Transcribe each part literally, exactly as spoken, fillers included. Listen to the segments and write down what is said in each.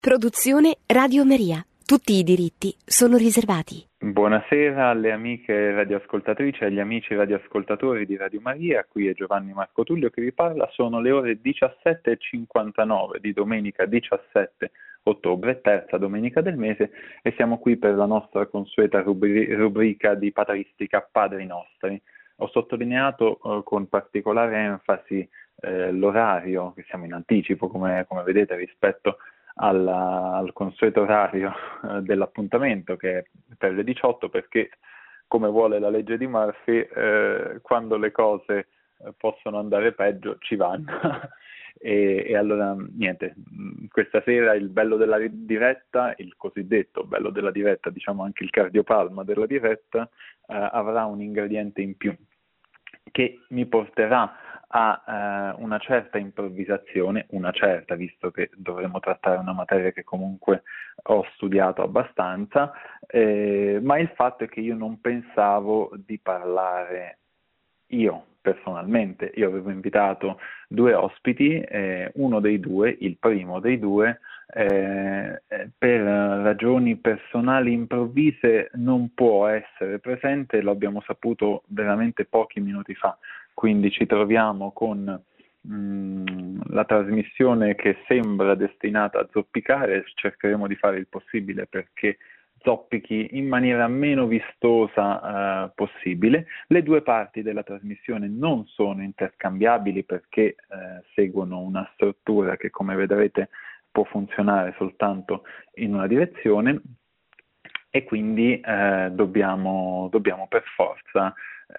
Produzione Radio Maria. Tutti i diritti sono riservati. Buonasera alle amiche radioascoltatrici e agli amici radioascoltatori di Radio Maria. Qui è Giovanni Marco Tullio che vi parla. Sono le ore diciassette e cinquantanove di domenica diciassette ottobre, terza domenica del mese, e siamo qui per la nostra consueta rubri- rubrica di patristica Padri Nostri. Ho sottolineato eh, con particolare enfasi eh, l'orario, che siamo in anticipo come, come vedete rispetto alla, al consueto orario eh, dell'appuntamento, che è per le diciotto, perché come vuole la legge di Murphy, eh, quando le cose eh, possono andare peggio ci vanno. e, e allora niente, questa sera il bello della diretta, il cosiddetto bello della diretta, diciamo anche il cardiopalma della diretta, eh, avrà un ingrediente in più che mi porterà a eh, una certa improvvisazione, una certa, visto che dovremo trattare una materia che comunque ho studiato abbastanza, eh, ma il fatto è che io non pensavo di parlare io personalmente. Io avevo invitato due ospiti, eh, uno dei due, il primo dei due, eh, per ragioni personali improvvise non può essere presente, lo abbiamo saputo veramente pochi minuti fa, quindi ci troviamo con mh, la trasmissione che sembra destinata a zoppicare. Cercheremo di fare il possibile perché zoppichi in maniera meno vistosa eh, possibile. Le due parti della trasmissione non sono interscambiabili perché eh, seguono una struttura che, come vedrete, può funzionare soltanto in una direzione, e quindi eh, dobbiamo, dobbiamo per forza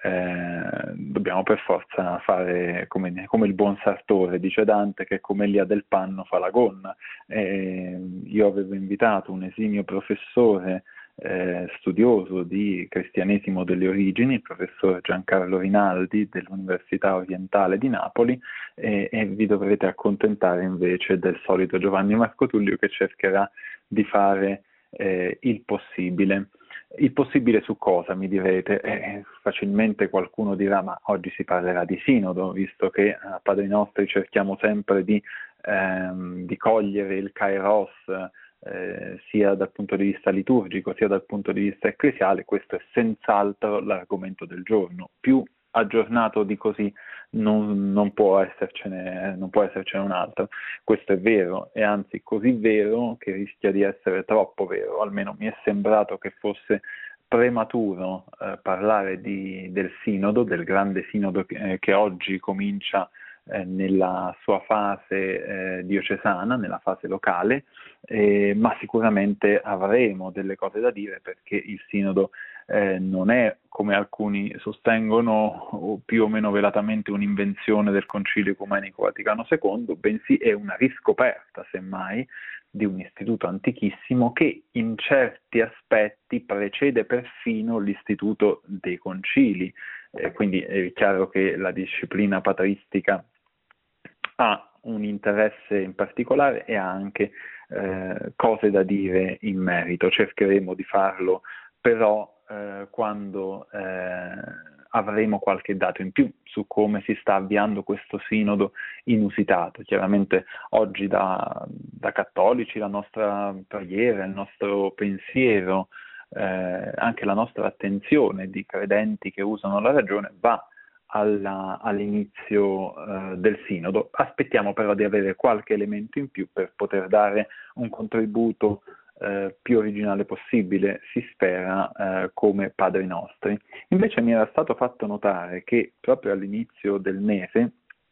eh, dobbiamo per forza fare come, come il buon sartore, dice Dante, che come Elia del panno fa la gonna. Eh, io avevo invitato un esimio professore eh, studioso di cristianesimo delle origini, il professor Giancarlo Rinaldi dell'Università Orientale di Napoli, eh, e vi dovrete accontentare invece del solito Giovanni Marco Tullio, che cercherà di fare Eh, il possibile. Il possibile su cosa, mi direte? Eh, facilmente qualcuno dirà, ma oggi si parlerà di sinodo, visto che a Padri Nostri cerchiamo sempre di, ehm, di cogliere il kairos eh, sia dal punto di vista liturgico sia dal punto di vista ecclesiale. Questo è senz'altro l'argomento del giorno. Più aggiornato di così non, non può essercene, non può essercene un altro. Questo è vero, e anzi così vero che rischia di essere troppo vero. Almeno mi è sembrato che fosse prematuro eh, parlare di, del sinodo, del grande sinodo che, eh, che oggi comincia eh, nella sua fase eh, diocesana, nella fase locale, eh, ma sicuramente avremo delle cose da dire, perché il sinodo Eh, non è, come alcuni sostengono, o più o meno velatamente, un'invenzione del Concilio Ecumenico Vaticano secondo, bensì è una riscoperta, semmai, di un istituto antichissimo che in certi aspetti precede perfino l'istituto dei concili. Eh, quindi è chiaro che la disciplina patristica ha un interesse in particolare e ha anche eh, cose da dire in merito. Cercheremo di farlo però eh, quando eh, avremo qualche dato in più su come si sta avviando questo sinodo inusitato. Chiaramente oggi da, da cattolici la nostra preghiera, il nostro pensiero, eh, anche la nostra attenzione di credenti che usano la ragione va alla, all'inizio eh, del sinodo. Aspettiamo però di avere qualche elemento in più per poter dare un contributo Eh, più originale possibile, si spera, eh, come Padri Nostri. Invece mi era stato fatto notare che proprio all'inizio del mese,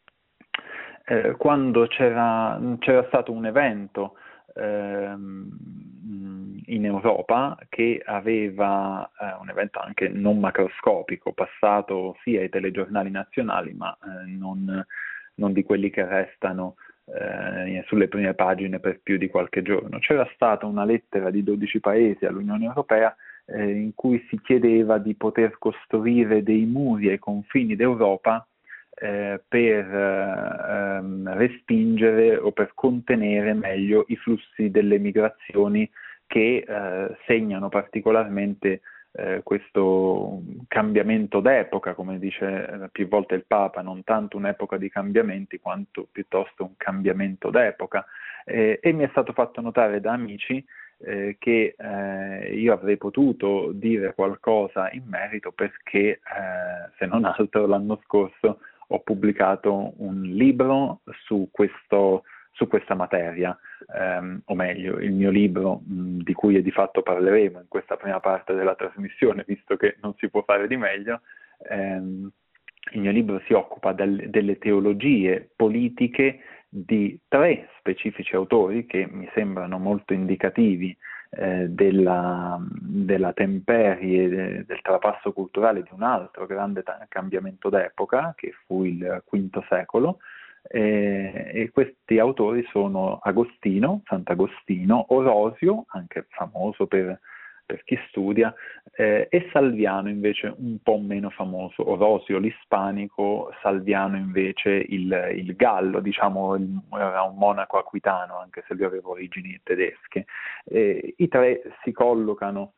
eh, quando c'era, c'era stato un evento ehm, in Europa che aveva eh, un evento anche non macroscopico, passato sì ai telegiornali nazionali, ma eh, non, non di quelli che restano Eh, sulle prime pagine per più di qualche giorno. C'era stata una lettera di dodici paesi all'Unione Europea eh, in cui si chiedeva di poter costruire dei muri ai confini d'Europa eh, per eh, respingere o per contenere meglio i flussi delle migrazioni che eh, segnano particolarmente eh, questo cambiamento d'epoca, come dice più volte il Papa, non tanto un'epoca di cambiamenti quanto piuttosto un cambiamento d'epoca, eh, e mi è stato fatto notare da amici eh, che eh, io avrei potuto dire qualcosa in merito perché, eh, se non altro, l'anno scorso ho pubblicato un libro su questo su questa materia, ehm, o meglio, il mio libro, mh, di cui di fatto parleremo in questa prima parte della trasmissione, visto che non si può fare di meglio. ehm, il mio libro si occupa del, delle teologie politiche di tre specifici autori che mi sembrano molto indicativi eh, della, della temperie, de, del trapasso culturale di un altro grande ta- cambiamento d'epoca, che fu il quinto secolo. Eh, e questi autori sono Agostino, Sant'Agostino, Orosio, anche famoso per, per chi studia, eh, e Salviano, invece un po' meno famoso. Orosio l'ispanico, Salviano invece il, il gallo, diciamo il, era un monaco aquitano, anche se lui aveva origini tedesche. Eh, I tre si collocano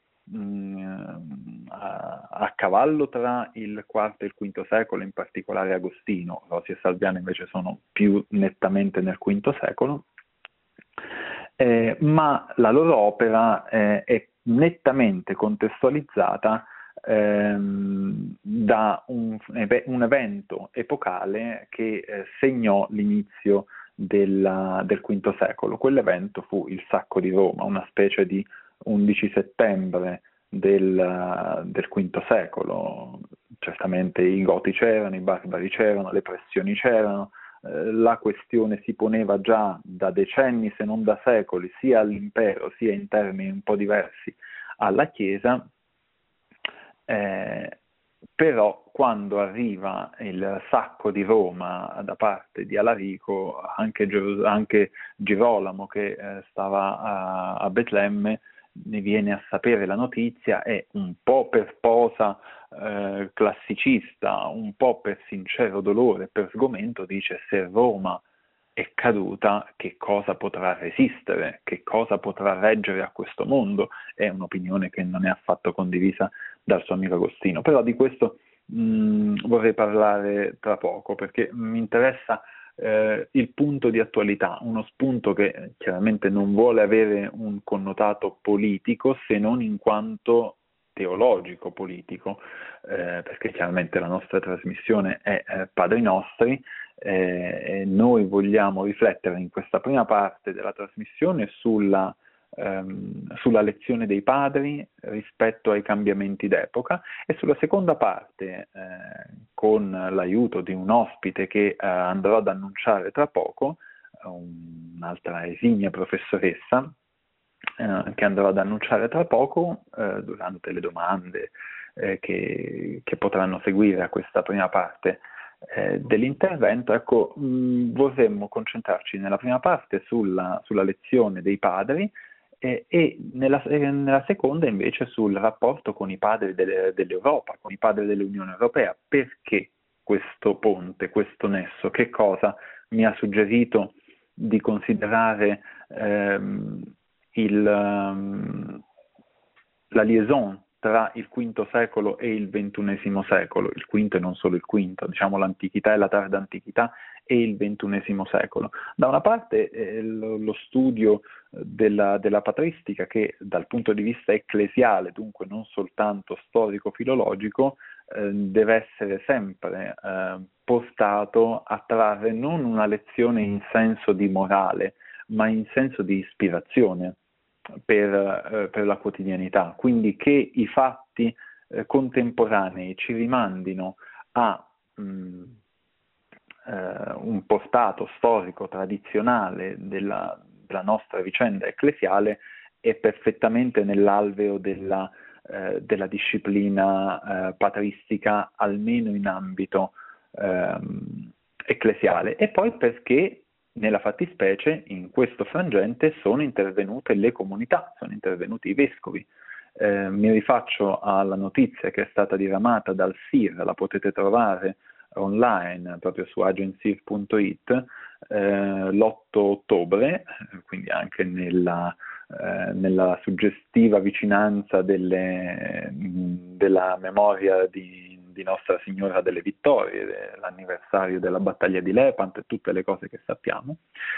A, a cavallo tra il quarto e il quinto secolo, in particolare Agostino. Orosio e Salviano invece sono più nettamente nel quinto secolo, eh, ma la loro opera eh, è nettamente contestualizzata ehm, da un, un evento epocale che eh, segnò l'inizio della, del quinto secolo. Quell'evento fu il sacco di Roma, una specie di undici settembre del, del quinto secolo. Certamente i Goti c'erano, i barbari c'erano, le pressioni c'erano, eh, la questione si poneva già da decenni, se non da secoli, sia all'impero sia in termini un po' diversi alla Chiesa, eh, però quando arriva il sacco di Roma da parte di Alarico, anche, anche Girolamo, che eh, stava a, a Betlemme, ne viene a sapere la notizia e, un po' per posa eh, classicista, un po' per sincero dolore, per sgomento, dice: se Roma è caduta, che cosa potrà resistere, che cosa potrà reggere a questo mondo? È un'opinione che non è affatto condivisa dal suo amico Agostino, però di questo mh, vorrei parlare tra poco, perché mi interessa eh, il punto di attualità, uno spunto che chiaramente non vuole avere un connotato politico, se non in quanto teologico politico, eh, perché chiaramente la nostra trasmissione è eh, Padri Nostri, eh, e noi vogliamo riflettere in questa prima parte della trasmissione sulla, ehm, sulla lezione dei padri rispetto ai cambiamenti d'epoca, e sulla seconda parte, eh, con l'aiuto di un ospite che eh, andrò ad annunciare tra poco, un'altra esimia professoressa, Eh, che andrò ad annunciare tra poco eh, durante le domande eh, che, che potranno seguire a questa prima parte eh, dell'intervento. Ecco, mh, vorremmo concentrarci nella prima parte sulla, sulla lezione dei padri eh, e nella, eh, nella seconda invece sul rapporto con i padri delle, dell'Europa, con i padri dell'Unione Europea. Perché questo ponte, questo nesso? Che cosa mi ha suggerito di considerare ehm, Il, um, la liaison tra il quinto secolo e il ventunesimo secolo, il quinto e non solo il quinto, diciamo l'antichità e la tarda antichità e il ventunesimo secolo. Da una parte eh, lo, lo studio della, della patristica, che dal punto di vista ecclesiale, dunque non soltanto storico-filologico, eh, deve essere sempre eh, portato a trarre non una lezione in senso di morale, ma in senso di ispirazione per, eh, per la quotidianità, quindi che i fatti eh, contemporanei ci rimandino a mh, eh, un portato storico tradizionale della, della nostra vicenda ecclesiale, è perfettamente nell'alveo della, eh, della disciplina eh, patristica, almeno in ambito ehm, ecclesiale, e poi perché nella fattispecie, in questo frangente, sono intervenute le comunità, sono intervenuti i vescovi. Eh, mi rifaccio alla notizia che è stata diramata dal S I R, la potete trovare online proprio su agency punto it eh, l'otto ottobre, quindi anche nella, eh, nella suggestiva vicinanza delle, della memoria di, di Nostra Signora delle Vittorie, dell'anniversario della battaglia di Lepanto e tutte le cose che sappiamo.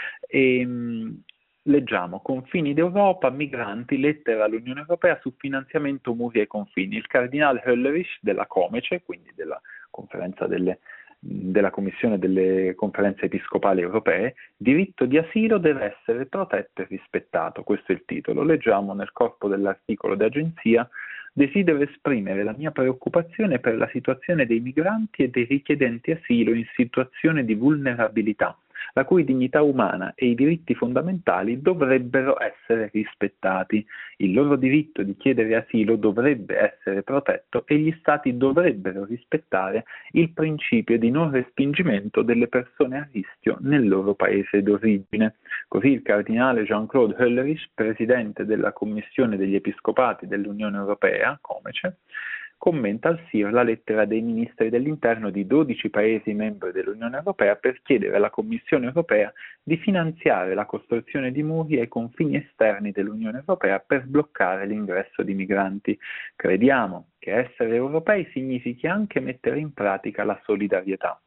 E, mh, leggiamo: confini d'Europa, migranti, lettera all'Unione Europea su finanziamento muri ai confini. Il cardinale Höllerich della Comece, quindi della conferenza delle, della Commissione delle Conferenze Episcopali Europee, diritto di asilo deve essere protetto e rispettato. Questo è il titolo. Leggiamo nel corpo dell'articolo di agenzia: desidero esprimere la mia preoccupazione per la situazione dei migranti e dei richiedenti asilo in situazione di vulnerabilità, la cui dignità umana e i diritti fondamentali dovrebbero essere rispettati. Il loro diritto di chiedere asilo dovrebbe essere protetto e gli Stati dovrebbero rispettare il principio di non respingimento delle persone a rischio nel loro paese d'origine. Così il cardinale Jean-Claude Höllerich, presidente della Commissione degli Episcopati dell'Unione Europea, Comece, commenta al S I R la lettera dei ministri dell'interno di dodici Paesi membri dell'Unione Europea per chiedere alla Commissione Europea di finanziare la costruzione di muri ai confini esterni dell'Unione Europea per bloccare l'ingresso di migranti. Crediamo che essere europei significhi anche mettere in pratica la solidarietà.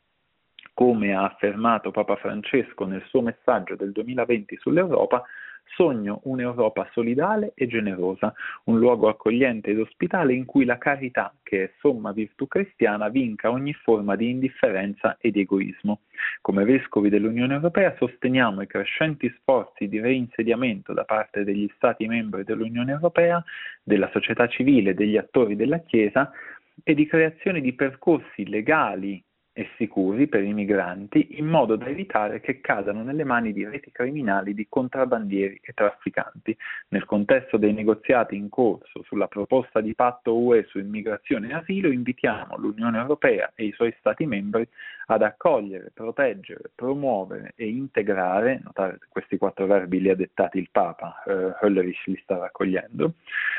Come ha affermato Papa Francesco nel suo messaggio del duemilaventi sull'Europa, sogno un'Europa solidale e generosa, un luogo accogliente ed ospitale in cui la carità, che è somma virtù cristiana, vinca ogni forma di indifferenza ed egoismo. Come vescovi dell'Unione Europea sosteniamo i crescenti sforzi di reinsediamento da parte degli Stati membri dell'Unione Europea, della società civile e degli attori della Chiesa e di creazione di percorsi legali e sicuri per i migranti, in modo da evitare che cadano nelle mani di reti criminali di contrabbandieri e trafficanti. Nel contesto dei negoziati in corso sulla proposta di patto U E su immigrazione e asilo, invitiamo l'Unione Europea e i suoi Stati membri ad accogliere, proteggere, promuovere e integrare, notare questi quattro verbi li ha dettati il Papa, eh, Höllerich li sta raccogliendo,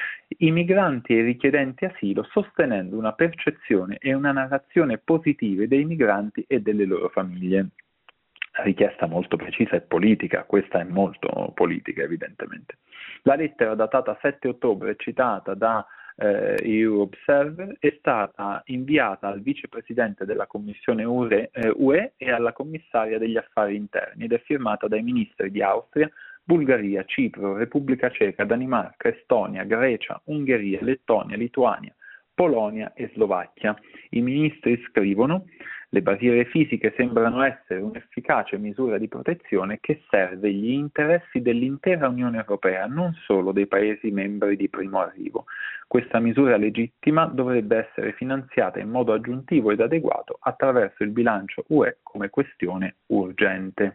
i migranti e i richiedenti asilo, sostenendo una percezione e una narrazione positive dei migranti e delle loro famiglie. Richiesta molto precisa e politica, questa è molto politica evidentemente. La lettera datata sette ottobre, citata da eh, E U Observer, è stata inviata al vicepresidente della Commissione U E, eh, U E e alla commissaria degli affari interni ed è firmata dai ministri di Austria, Bulgaria, Cipro, Repubblica Ceca, Danimarca, Estonia, Grecia, Ungheria, Lettonia, Lituania, Polonia e Slovacchia. I ministri scrivono: le barriere fisiche sembrano essere un'efficace misura di protezione che serve gli interessi dell'intera Unione Europea, non solo dei Paesi membri di primo arrivo. Questa misura legittima dovrebbe essere finanziata in modo aggiuntivo ed adeguato attraverso il bilancio U E come questione urgente.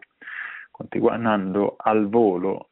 Continuando al volo,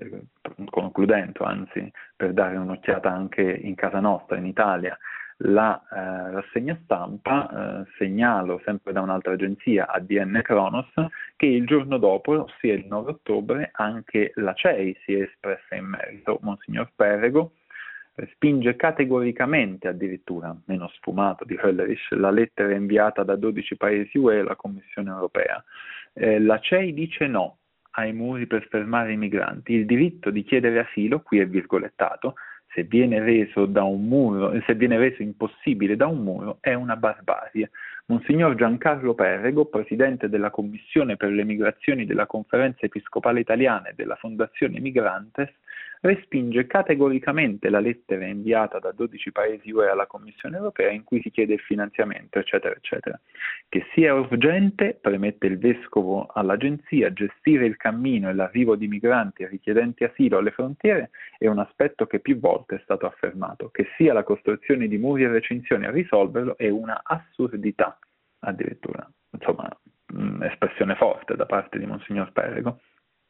concludendo anzi, per dare un'occhiata anche in casa nostra, in Italia, la eh, rassegna stampa, eh, segnalo sempre da un'altra agenzia, A D N Kronos, che il giorno dopo, ossia il nove ottobre, anche la C E I si è espressa in merito. Monsignor Perego respinge categoricamente, addirittura meno sfumato di Höllerich, la lettera inviata da dodici Paesi U E alla Commissione Europea. Eh, la C E I dice no ai muri per fermare i migranti. Il diritto di chiedere asilo, qui è virgolettato, se viene reso da un muro, se viene reso impossibile da un muro, è una barbarie. Monsignor Giancarlo Perego, presidente della Commissione per le migrazioni della Conferenza Episcopale Italiana e della Fondazione Migrantes, respinge categoricamente la lettera inviata da dodici Paesi U E alla Commissione Europea in cui si chiede il finanziamento, eccetera, eccetera. Che sia urgente, premette il Vescovo all'agenzia, gestire il cammino e l'arrivo di migranti e richiedenti asilo alle frontiere è un aspetto che più volte è stato affermato. Che sia la costruzione di muri e recinzioni a risolverlo è una assurdità, addirittura. Insomma, mh, espressione forte da parte di Monsignor Perego.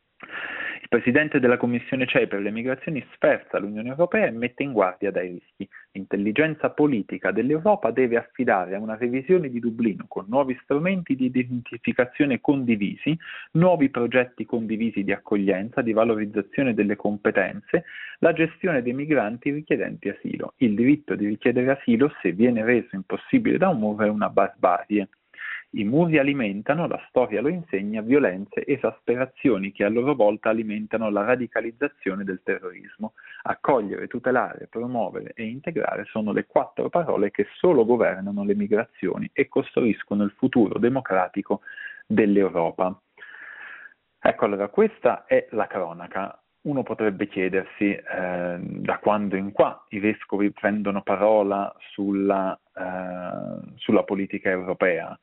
Il Presidente della Commissione C E I per le migrazioni sferza l'Unione Europea e mette in guardia dai rischi. L'intelligenza politica dell'Europa deve affidare a una revisione di Dublino con nuovi strumenti di identificazione condivisi, nuovi progetti condivisi di accoglienza, di valorizzazione delle competenze, la gestione dei migranti richiedenti asilo. Il diritto di richiedere asilo, se viene reso impossibile da un muro, è una barbarie. I muri alimentano, la storia lo insegna, violenze, esasperazioni che a loro volta alimentano la radicalizzazione del terrorismo. Accogliere, tutelare, promuovere e integrare sono le quattro parole che solo governano le migrazioni e costruiscono il futuro democratico dell'Europa. Ecco, allora, questa è la cronaca. Uno potrebbe chiedersi eh, da quando in qua i vescovi prendono parola sulla, eh, sulla politica europea.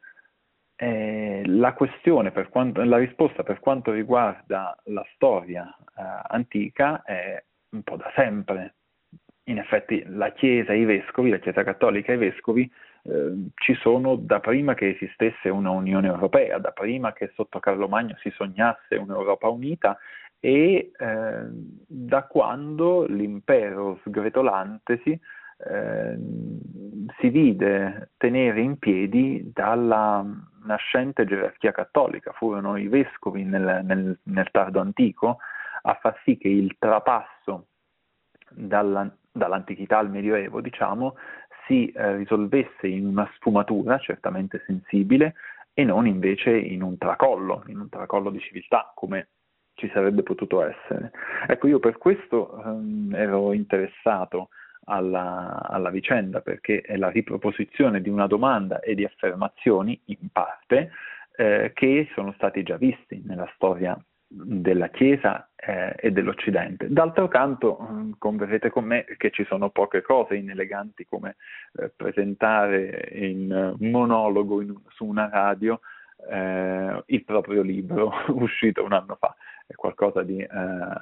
Eh, la questione, per quanto, la risposta per quanto riguarda la storia eh, antica è un po' da sempre. In effetti la Chiesa e i vescovi, la Chiesa cattolica e i vescovi eh, ci sono da prima che esistesse una Unione Europea, da prima che sotto Carlo Magno si sognasse un'Europa unita e eh, da quando l'impero sgretolantesi eh, si vide tenere in piedi dalla nascente gerarchia cattolica. Furono i vescovi nel, nel, nel tardo antico a far sì che il trapasso dalla, dall'antichità al Medioevo, diciamo, si eh, risolvesse in una sfumatura certamente sensibile e non invece in un tracollo, in un tracollo di civiltà come ci sarebbe potuto essere. Ecco, io per questo ehm, ero interessato alla, alla vicenda, perché è la riproposizione di una domanda e di affermazioni, in parte, eh, che sono stati già visti nella storia della Chiesa eh, e dell'Occidente. D'altro canto, mh, converrete con me che ci sono poche cose ineleganti come eh, presentare in uh, monologo in, su una radio eh, il proprio libro uscito un anno fa. È qualcosa di, eh,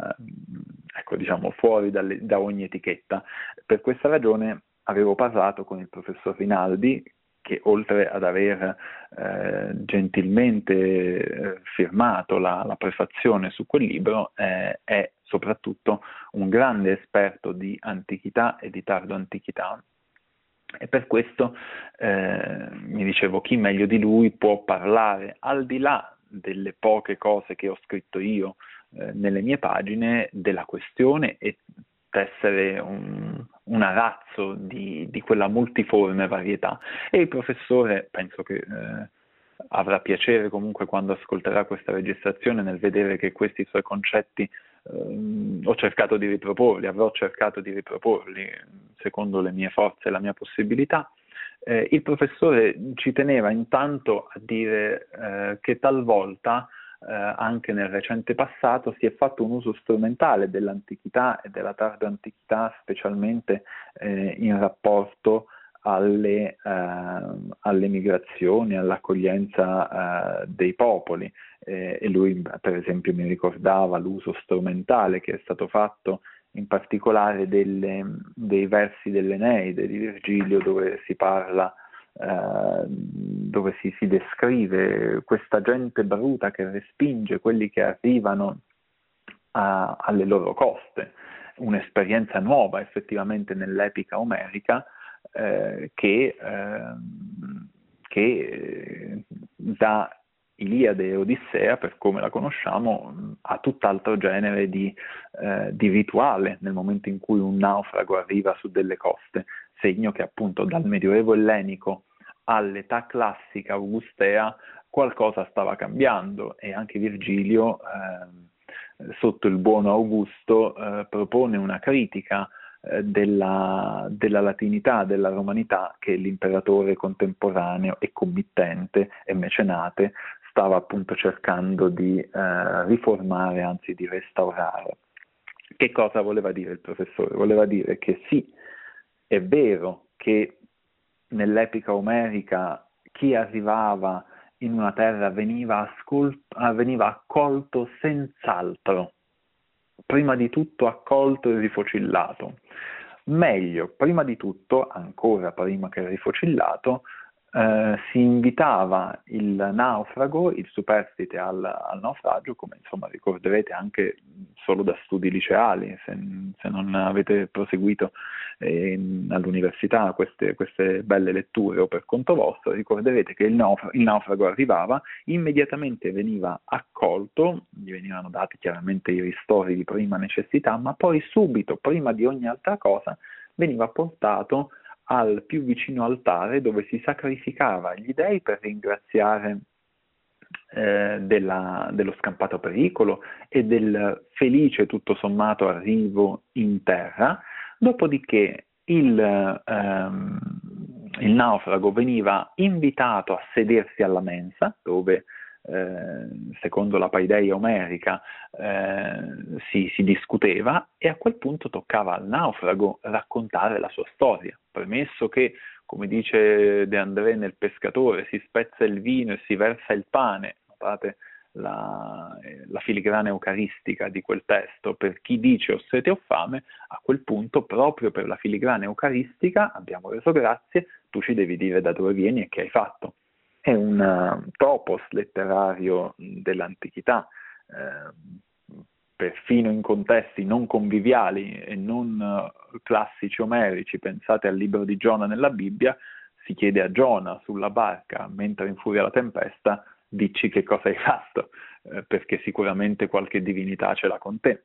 ecco, diciamo, fuori dalle, da ogni etichetta. Per questa ragione avevo parlato con il professor Rinaldi, che oltre ad aver eh, gentilmente eh, firmato la, la prefazione su quel libro, eh, è soprattutto un grande esperto di antichità e di tardo antichità. E per questo eh, mi dicevo, chi meglio di lui può parlare, al di là delle poche cose che ho scritto io eh, nelle mie pagine, della questione e essere un, un arazzo di, di quella multiforme varietà. E il professore, penso che eh, avrà piacere comunque quando ascolterà questa registrazione nel vedere che questi suoi concetti eh, ho cercato di riproporli, avrò cercato di riproporli secondo le mie forze e la mia possibilità. Eh, il professore ci teneva intanto a dire eh, che talvolta eh, anche nel recente passato si è fatto un uso strumentale dell'antichità e della tarda antichità, specialmente eh, in rapporto alle, eh, alle migrazioni, all'accoglienza eh, dei popoli. Eh, e lui per esempio mi ricordava l'uso strumentale che è stato fatto in particolare delle, dei versi dell'Eneide di Virgilio, dove si parla, eh, dove si, si descrive questa gente bruta che respinge quelli che arrivano a, alle loro coste, un'esperienza nuova effettivamente nell'epica omerica eh, che, eh, che da Iliade e Odissea, per come la conosciamo, ha tutt'altro genere di, eh, di rituale nel momento in cui un naufrago arriva su delle coste, segno che appunto dal Medioevo ellenico all'età classica augustea qualcosa stava cambiando e anche Virgilio, eh, sotto il buono Augusto, eh, propone una critica eh, della, della latinità, della romanità che l'imperatore contemporaneo e committente e mecenate stava appunto cercando di eh, riformare, anzi di restaurare. Che cosa voleva dire il professore? Voleva dire che sì, è vero che nell'epica omerica chi arrivava in una terra veniva, ascolt- veniva accolto senz'altro, prima di tutto accolto e rifocillato. Meglio, prima di tutto, ancora prima che rifocillato, Eh, si invitava il naufrago, il superstite al, al naufragio, come insomma ricorderete anche solo da studi liceali, se, se non avete proseguito eh, all'università queste, queste belle letture o per conto vostro, ricorderete che il, naufra- il naufrago arrivava, immediatamente veniva accolto, gli venivano dati chiaramente i ristori di prima necessità, ma poi subito, prima di ogni altra cosa, veniva portato al più vicino altare dove si sacrificava gli dei per ringraziare eh, della, dello scampato pericolo e del felice tutto sommato arrivo in terra, dopodiché il, ehm, il naufrago veniva invitato a sedersi alla mensa, dove eh, secondo la paideia omerica eh, si, si discuteva, e a quel punto toccava al naufrago raccontare la sua storia, premesso che, come dice De André nel Pescatore, si spezza il vino e si versa il pane. Notate la, la filigrana eucaristica di quel testo: per chi dice ho sete o fame, a quel punto, proprio per la filigrana eucaristica, abbiamo reso grazie, tu ci devi dire da dove vieni e che hai fatto. È un uh, topos letterario dell'antichità, eh, perfino in contesti non conviviali e non uh, classici omerici. Pensate al libro di Giona nella Bibbia, si chiede a Giona sulla barca, mentre infuria la tempesta, dici che cosa hai fatto, eh, perché sicuramente qualche divinità ce l'ha con te.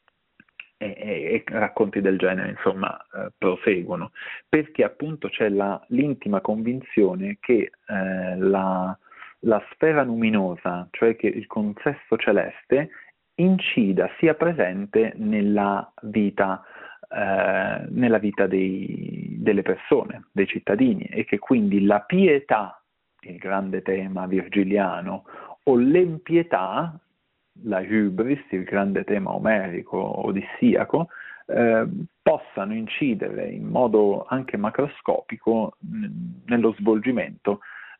E, e, e racconti del genere, insomma, eh, proseguono, perché appunto c'è la, l'intima convinzione che eh, la, la sfera luminosa, cioè che il consesso celeste, incida, sia presente nella vita, eh, nella vita dei, delle persone, dei cittadini, e che quindi la pietà, il grande tema virgiliano, o l'empietà, la hybris, il grande tema omerico, odissiaco, eh, possano incidere in modo anche macroscopico n- nello svolgimento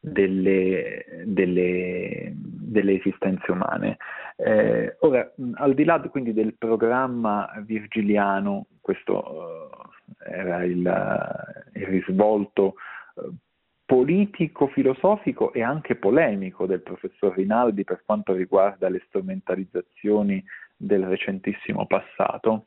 delle, delle, delle esistenze umane. Eh, ora, al di là quindi del programma virgiliano, questo eh, era il, il risvolto eh, politico-filosofico e anche polemico del professor Rinaldi per quanto riguarda le strumentalizzazioni del recentissimo passato.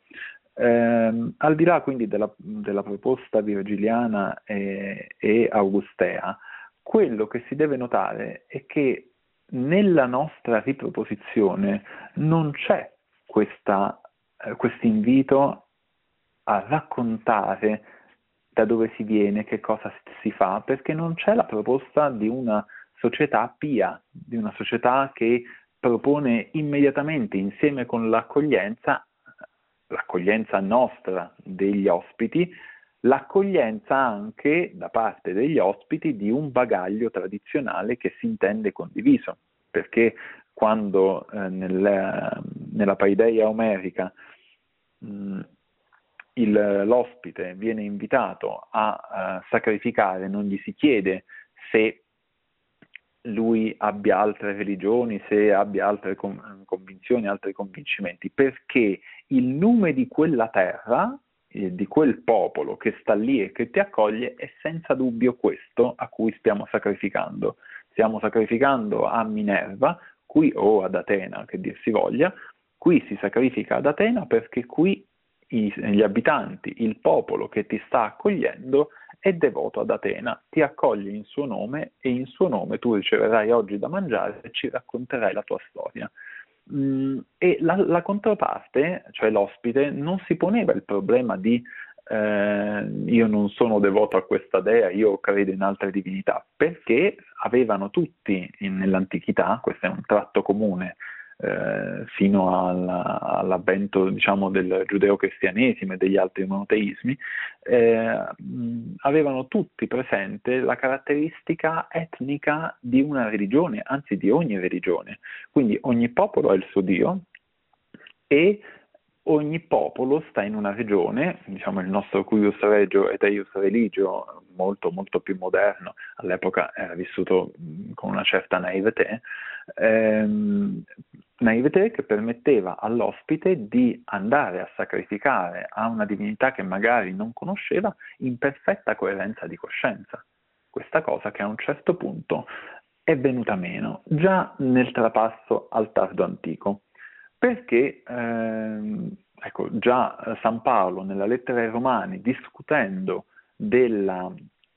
Eh, al di là quindi della, della proposta virgiliana e, e augustea, quello che si deve notare è che nella nostra riproposizione non c'è questa, eh, questo invito a raccontare da dove si viene, che cosa si fa, perché non c'è la proposta di una società pia, di una società che propone immediatamente, insieme con l'accoglienza, l'accoglienza nostra degli ospiti, l'accoglienza anche da parte degli ospiti di un bagaglio tradizionale che si intende condiviso, perché quando eh, nel, nella paideia omerica mh, il, l'ospite viene invitato a uh, sacrificare, non gli si chiede se lui abbia altre religioni, se abbia altre con- convinzioni, altri convincimenti, perché il nome di quella terra, eh, di quel popolo che sta lì e che ti accoglie, è senza dubbio questo a cui stiamo sacrificando. Stiamo sacrificando a Minerva, qui o ad Atena, che dir si voglia. Qui si sacrifica ad Atena perché qui gli abitanti, il popolo che ti sta accogliendo è devoto ad Atena, ti accoglie in suo nome e in suo nome tu riceverai oggi da mangiare e ci racconterai la tua storia. Mm, e la, la controparte, cioè l'ospite, non si poneva il problema di eh, io non sono devoto a questa dea, io credo in altre divinità, perché avevano tutti in, nell'antichità, questo è un tratto comune, Eh, fino alla, all'avvento, diciamo, del giudeo-cristianesimo e degli altri monoteismi, eh, mh, avevano tutti presente la caratteristica etnica di una religione, anzi di ogni religione. Quindi ogni popolo ha il suo Dio e ogni popolo sta in una regione, diciamo il nostro cuius regio et eius religio, molto molto più moderno, all'epoca era vissuto con una certa naivete, ehm, naivete che permetteva all'ospite di andare a sacrificare a una divinità che magari non conosceva in perfetta coerenza di coscienza. Questa cosa che a un certo punto è venuta meno, già nel trapasso al tardo antico. Perché ehm, ecco, già San Paolo nella lettera ai Romani, discutendo della,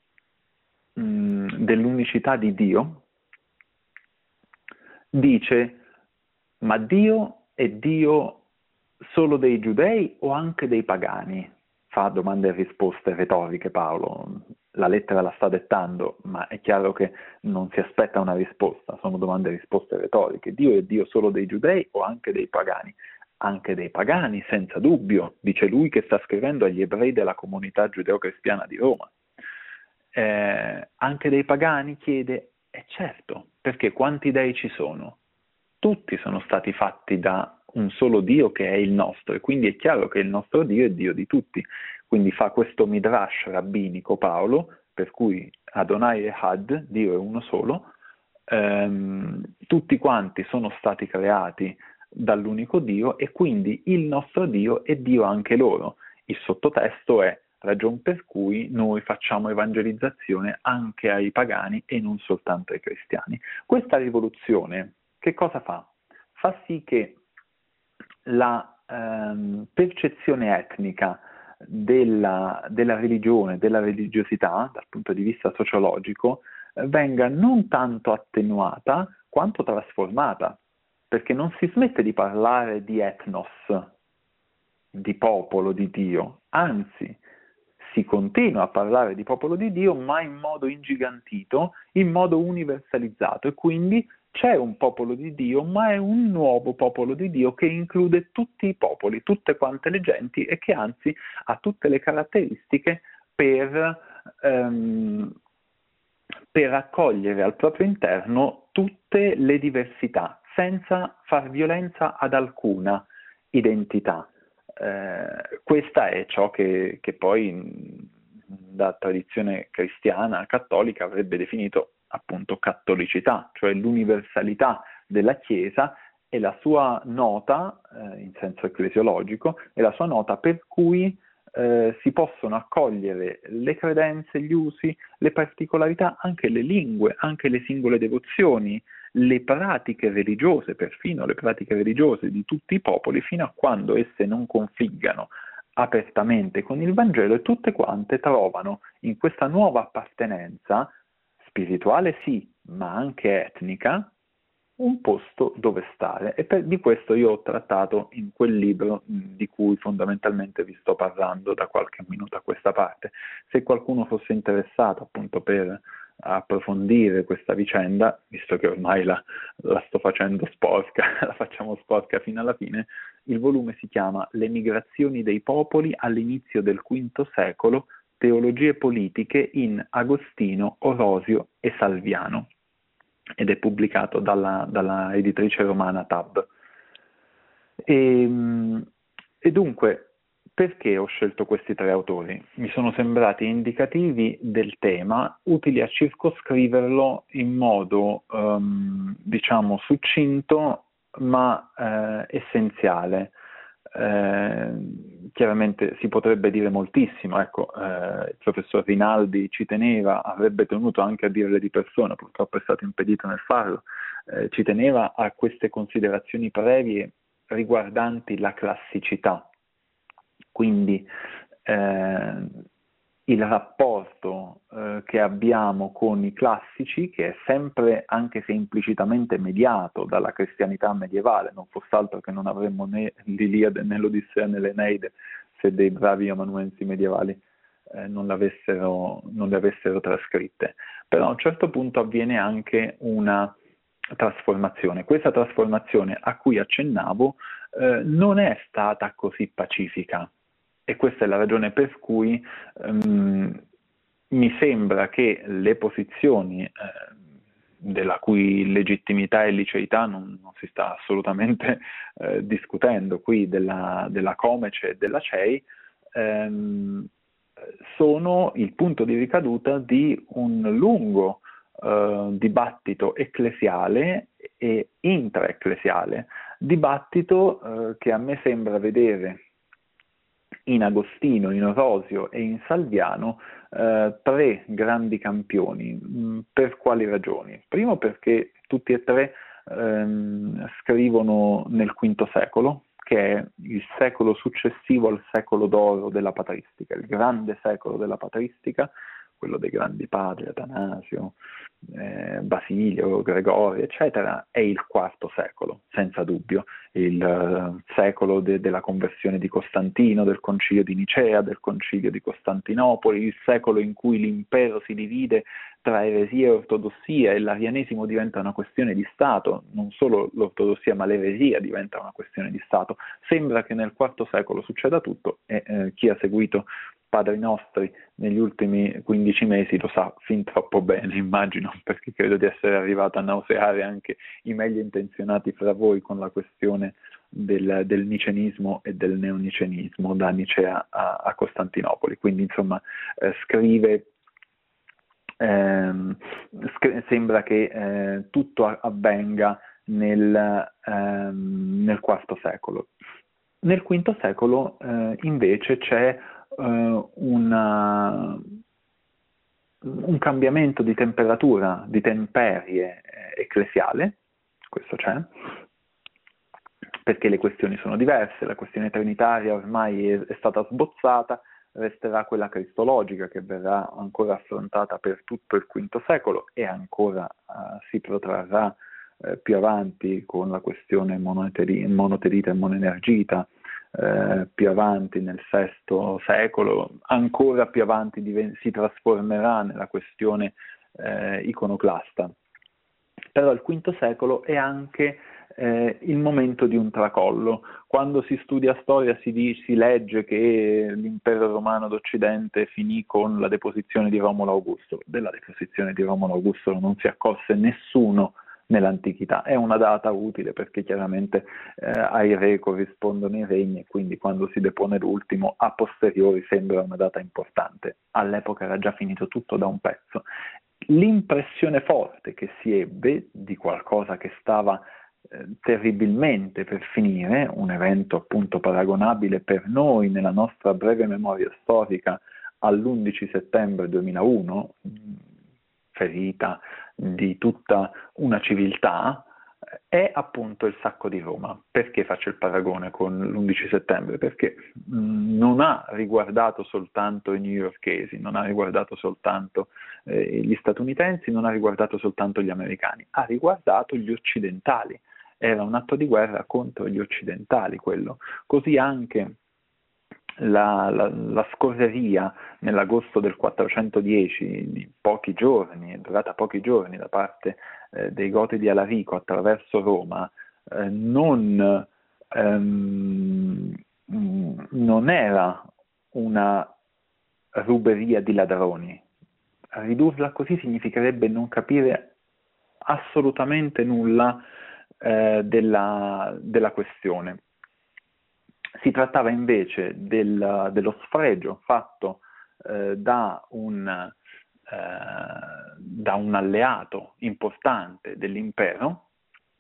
mh, dell'unicità di Dio, dice: ma Dio è Dio solo dei giudei o anche dei pagani? fa domande e risposte retoriche, Paolo. La lettera la sta dettando, ma è chiaro che non si aspetta una risposta, sono domande e risposte retoriche. Dio è Dio solo dei giudei o anche dei pagani? Anche dei pagani, senza dubbio, dice lui che sta scrivendo agli ebrei della comunità giudeo-cristiana di Roma. Eh, anche dei pagani, chiede, e certo, perché quanti dei ci sono? Tutti sono stati fatti da un solo Dio che è il nostro, e quindi è chiaro che il nostro Dio è Dio di tutti. Quindi fa questo midrash rabbinico Paolo, per cui Adonai Ehad, Dio è uno solo, ehm, tutti quanti sono stati creati dall'unico Dio e quindi il nostro Dio è Dio anche loro. Il sottotesto è ragion per cui noi facciamo evangelizzazione anche ai pagani e non soltanto ai cristiani. Questa rivoluzione che cosa fa? Fa sì che la ehm, percezione etnica della, della religione, della religiosità, dal punto di vista sociologico, eh, venga non tanto attenuata quanto trasformata, perché non si smette di parlare di etnos, di popolo di Dio, anzi si continua a parlare di popolo di Dio, ma in modo ingigantito, in modo universalizzato, e quindi c'è un popolo di Dio, ma è un nuovo popolo di Dio che include tutti i popoli, tutte quante le genti, e che anzi ha tutte le caratteristiche per, ehm, per accogliere al proprio interno tutte le diversità, senza far violenza ad alcuna identità. Eh, questa è ciò che, che poi la tradizione cristiana cattolica avrebbe definito appunto cattolicità, cioè l'universalità della Chiesa e la sua nota, eh, in senso ecclesiologico, e la sua nota per cui eh, si possono accogliere le credenze, gli usi, le particolarità, anche le lingue, anche le singole devozioni, le pratiche religiose, perfino le pratiche religiose di tutti i popoli, fino a quando esse non confliggano apertamente con il Vangelo, e tutte quante trovano in questa nuova appartenenza spirituale sì, ma anche etnica, un posto dove stare. E per, di questo io ho trattato in quel libro di cui fondamentalmente vi sto parlando da qualche minuto a questa parte. Se qualcuno fosse interessato appunto per approfondire questa vicenda, visto che ormai la, la sto facendo sporca, la facciamo sporca fino alla fine, il volume si chiama Le migrazioni dei popoli all'inizio del quinto secolo, teologie politiche in Agostino, Orosio e Salviano, ed è pubblicato dalla, dalla editrice romana Tab. E, e dunque, perché ho scelto questi tre autori? Mi sono sembrati indicativi del tema, utili a circoscriverlo in modo, um, diciamo, succinto, ma eh, essenziale. Eh, chiaramente si potrebbe dire moltissimo, ecco, eh, il professor Rinaldi ci teneva, avrebbe tenuto anche a dirle di persona, purtroppo è stato impedito nel farlo, eh, ci teneva a queste considerazioni previe riguardanti la classicità, quindi eh, il rapporto eh, che abbiamo con i classici, che è sempre, anche se implicitamente, mediato dalla cristianità medievale, non fosse altro che non avremmo né l'Iliade né l'Odissea né l'Eneide se dei bravi amanuensi medievali eh, non, l'avessero, non le avessero trascritte. Però a un certo punto avviene anche una trasformazione. Questa trasformazione a cui accennavo eh, non è stata così pacifica. E questa è la ragione per cui um, mi sembra che le posizioni eh, della cui legittimità e liceità non, non si sta assolutamente eh, discutendo qui, della, della Comece e della C E I, ehm, sono il punto di ricaduta di un lungo eh, dibattito ecclesiale e intraecclesiale, dibattito eh, che a me sembra vedere in Agostino, in Orosio e in Salviano eh, tre grandi campioni. Mh, per quali ragioni? Primo, perché tutti e tre ehm, scrivono nel quinto secolo, che è il secolo successivo al secolo d'oro della patristica, il grande secolo della patristica, quello dei grandi padri, Atanasio, eh, Basilio, Gregorio, eccetera, è il quarto secolo, senza dubbio, il uh, secolo de- della conversione di Costantino, del concilio di Nicea, del concilio di Costantinopoli, il secolo in cui l'impero si divide tra eresia e ortodossia e l'arianesimo diventa una questione di Stato, non solo l'ortodossia ma l'eresia diventa una questione di Stato. Sembra che nel quarto secolo succeda tutto e eh, chi ha seguito Padri Nostri negli ultimi quindici mesi lo sa fin troppo bene, immagino, perché credo di essere arrivato a nauseare anche i meglio intenzionati fra voi con la questione del, del nicenismo e del neonicenismo da Nicea a, a Costantinopoli. Quindi insomma eh, scrive ehm, sc- sembra che eh, tutto avvenga nel, ehm, nel quarto secolo. Nel quinto secolo eh, invece c'è Uh, una, un cambiamento di temperatura, di temperie eh, ecclesiale, questo c'è, perché le questioni sono diverse, la questione trinitaria ormai è, è stata sbozzata, resterà quella cristologica che verrà ancora affrontata per tutto il quinto secolo e ancora uh, si protrarrà uh, più avanti con la questione monoteri- monoterita e monoenergita, Eh, più avanti nel sesto secolo, ancora più avanti diven- si trasformerà nella questione eh, iconoclasta. Però il quinto secolo è anche eh, il momento di un tracollo. Quando si studia storia si, di- si legge che l'impero romano d'Occidente finì con la deposizione di Romolo Augusto. Della deposizione di Romolo Augusto non si accorse nessuno nell'antichità. È una data utile perché chiaramente eh, ai re corrispondono i regni e quindi quando si depone l'ultimo a posteriori sembra una data importante. All'epoca era già finito tutto da un pezzo. L'impressione forte che si ebbe di qualcosa che stava eh, terribilmente per finire, un evento appunto paragonabile per noi nella nostra breve memoria storica all'undici settembre duemilauno, ferita di tutta una civiltà, è appunto il sacco di Roma. Perché faccio il paragone con l'undici settembre? Perché mh, non ha riguardato soltanto i newyorkesi, non ha riguardato soltanto eh, gli statunitensi, non ha riguardato soltanto gli americani, ha riguardato gli occidentali. Era un atto di guerra contro gli occidentali quello. Così anche La, la, la scorreria nell'agosto del quattrocentodieci di pochi giorni, è durata pochi giorni da parte eh, dei Goti di Alarico attraverso Roma, eh, non, ehm, non era una ruberia di ladroni. Ridurla così significherebbe non capire assolutamente nulla eh, della, della questione. Si trattava invece del, dello sfregio fatto eh, da, un, eh, da un alleato importante dell'impero,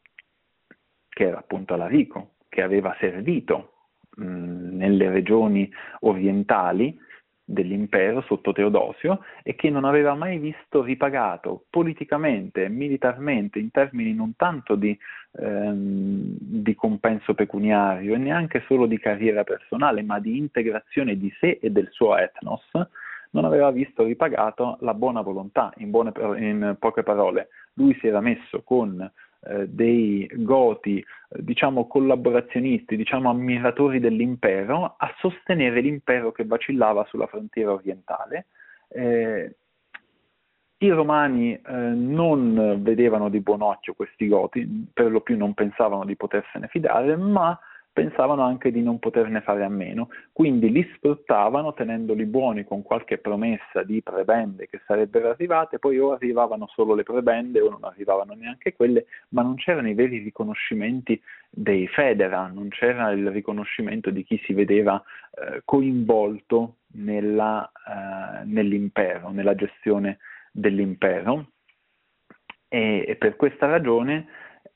che era appunto Alarico, che aveva servito mh, nelle regioni orientali dell'impero sotto Teodosio e che non aveva mai visto ripagato politicamente e militarmente in termini non tanto di, ehm, di compenso pecuniario e neanche solo di carriera personale, ma di integrazione di sé e del suo etnos, non aveva visto ripagato la buona volontà. In, buone, in poche parole, lui si era messo con eh, dei Goti, eh, diciamo collaborazionisti, diciamo ammiratori dell'impero, a sostenere l'impero che vacillava sulla frontiera orientale. Eh, I romani eh, non vedevano di buon occhio questi Goti, per lo più non pensavano di potersene fidare, ma pensavano anche di non poterne fare a meno, quindi li sfruttavano tenendoli buoni con qualche promessa di prebende che sarebbero arrivate, poi o arrivavano solo le prebende o non arrivavano neanche quelle, ma non c'erano i veri riconoscimenti dei federa, non c'era il riconoscimento di chi si vedeva eh, coinvolto nella, eh, nell'impero, nella gestione dell'impero, e, e per questa ragione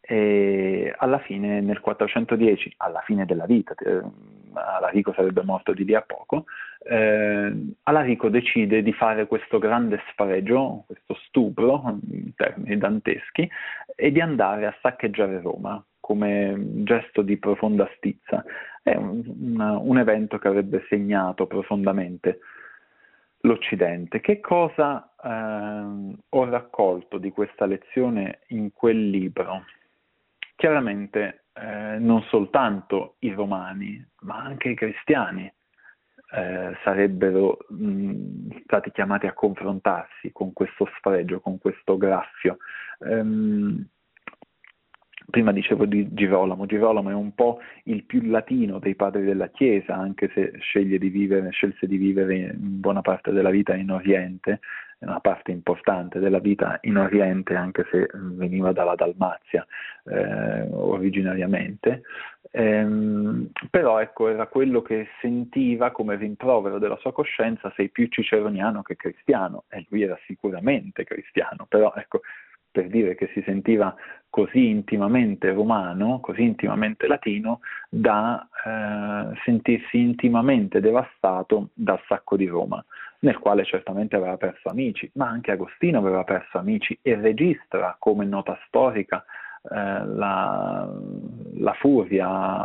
e alla fine, nel quattrocentodieci, alla fine della vita, eh, Alarico sarebbe morto di lì a poco, eh, Alarico decide di fare questo grande sfregio, questo stupro, in termini danteschi, e di andare a saccheggiare Roma come gesto di profonda stizza. È un, una, un evento che avrebbe segnato profondamente l'Occidente. Che cosa ehm, ho raccolto di questa lezione in quel libro? Chiaramente eh, non soltanto i romani, ma anche i cristiani eh, sarebbero mh, stati chiamati a confrontarsi con questo sfregio, con questo graffio. Ehm, Prima dicevo di Girolamo, Girolamo è un po' il più latino dei padri della Chiesa, anche se sceglie di vivere, scelse di vivere in buona parte della vita in Oriente, una parte importante della vita in Oriente, anche se veniva dalla Dalmazia eh, originariamente. Ehm, però ecco, era quello che sentiva come rimprovero della sua coscienza: sei più ciceroniano che cristiano, e lui era sicuramente cristiano, però ecco, per dire che si sentiva così intimamente romano, così intimamente latino, da eh, sentirsi intimamente devastato dal sacco di Roma, nel quale certamente aveva perso amici, ma anche Agostino aveva perso amici, e registra come nota storica eh, la, la furia,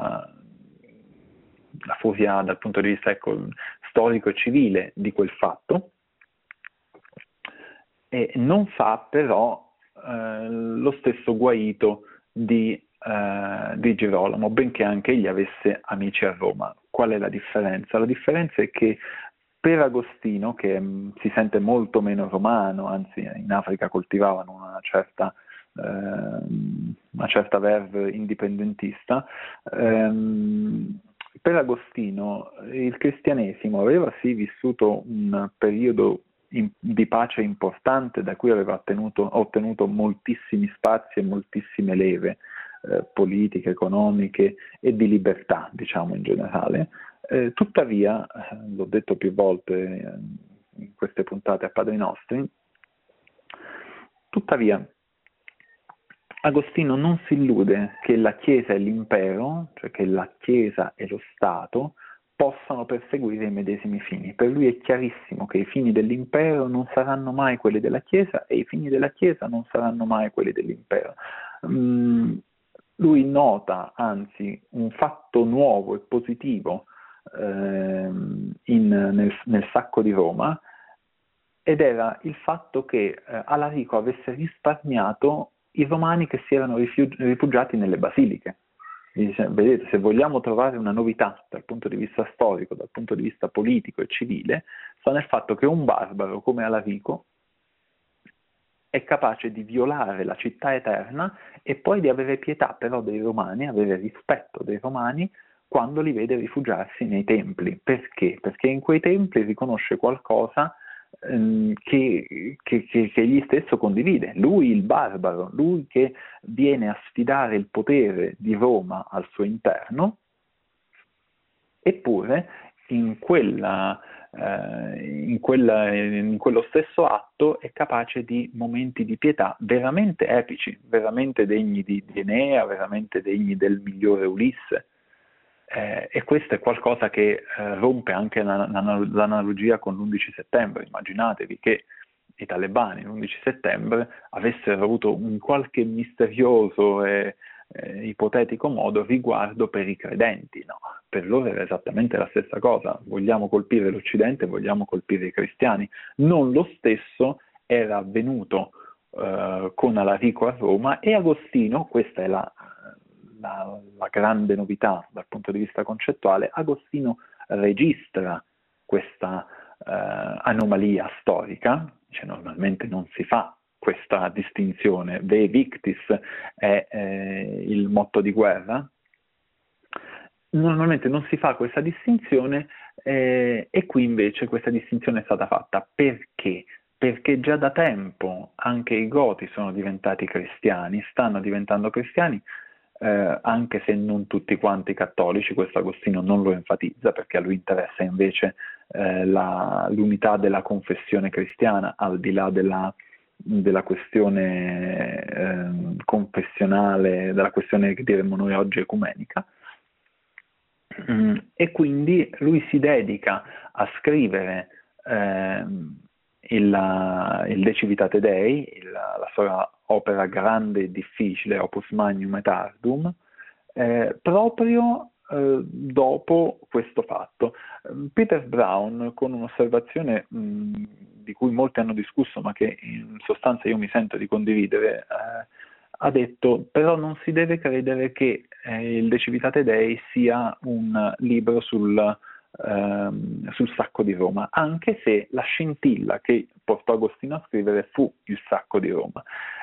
la furia dal punto di vista ecco, storico e civile di quel fatto, e non fa però eh, lo stesso guaito di, eh, di Girolamo, benché anche egli avesse amici a Roma. Qual è la differenza? La differenza è che per Agostino, che mh, si sente molto meno romano, anzi in Africa coltivavano una certa, eh, una certa verve indipendentista, ehm, per Agostino il cristianesimo aveva sì vissuto un periodo in, di pace importante, da cui aveva ottenuto, ottenuto moltissimi spazi e moltissime leve eh, politiche, economiche e di libertà, diciamo in generale. Eh, tuttavia, eh, l'ho detto più volte eh, in queste puntate a Padri Nostri, tuttavia Agostino non si illude che la Chiesa e l'impero, cioè che la Chiesa e lo Stato, possano perseguire i medesimi fini. Per lui è chiarissimo che i fini dell'impero non saranno mai quelli della Chiesa e i fini della Chiesa non saranno mai quelli dell'impero. Mm, lui nota anzi un fatto nuovo e positivo ehm, in, nel, nel sacco di Roma, ed era il fatto che eh, Alarico avesse risparmiato i romani che si erano rifugi- rifugiati nelle basiliche. Dice, vedete, se vogliamo trovare una novità dal punto di vista storico, dal punto di vista politico e civile, sta nel fatto che un barbaro come Alarico è capace di violare la città eterna e poi di avere pietà però dei romani, avere rispetto dei romani quando li vede rifugiarsi nei templi. Perché? Perché in quei templi riconosce qualcosa ehm, che, che, che, che egli stesso condivide. Lui il barbaro, lui che viene a sfidare il potere di Roma al suo interno, eppure in, quella, eh, in, quella, in quello stesso atto è capace di momenti di pietà veramente epici, veramente degni di, di Enea, veramente degni del migliore Ulisse. Eh, e questo è qualcosa che eh, rompe anche la, la, l'analogia con l'undici settembre. Immaginatevi che i talebani l'undici settembre avessero avuto un qualche misterioso e eh, ipotetico modo riguardo per i credenti. No, per loro era esattamente la stessa cosa. Vogliamo colpire l'Occidente, vogliamo colpire i cristiani. Non lo stesso era avvenuto eh, con Alarico a Roma, e Agostino, questa è la La, la grande novità dal punto di vista concettuale, Agostino registra questa eh, anomalia storica, cioè normalmente non si fa questa distinzione, ve victis è eh, il motto di guerra, normalmente non si fa questa distinzione eh, e qui invece questa distinzione è stata fatta. Perché? Perché già da tempo anche i Goti sono diventati cristiani, stanno diventando cristiani, Eh, anche se non tutti quanti cattolici. Questo Agostino non lo enfatizza, perché a lui interessa invece eh, la, l'unità della confessione cristiana, al di là della, della questione eh, confessionale, della questione che diremmo noi oggi ecumenica. Mm, e quindi lui si dedica a scrivere eh, il, il De Civitate Dei, il, la sua opera grande e difficile, Opus Magnum et Ardum, eh, proprio eh, dopo questo fatto. Peter Brown, con un'osservazione mh, di cui molti hanno discusso, ma che in sostanza io mi sento di condividere, eh, ha detto: però non si deve credere che eh, il De Civitate Dei sia un libro sul, ehm, sul sacco di Roma, anche se la scintilla che portò Agostino a scrivere fu il sacco di Roma.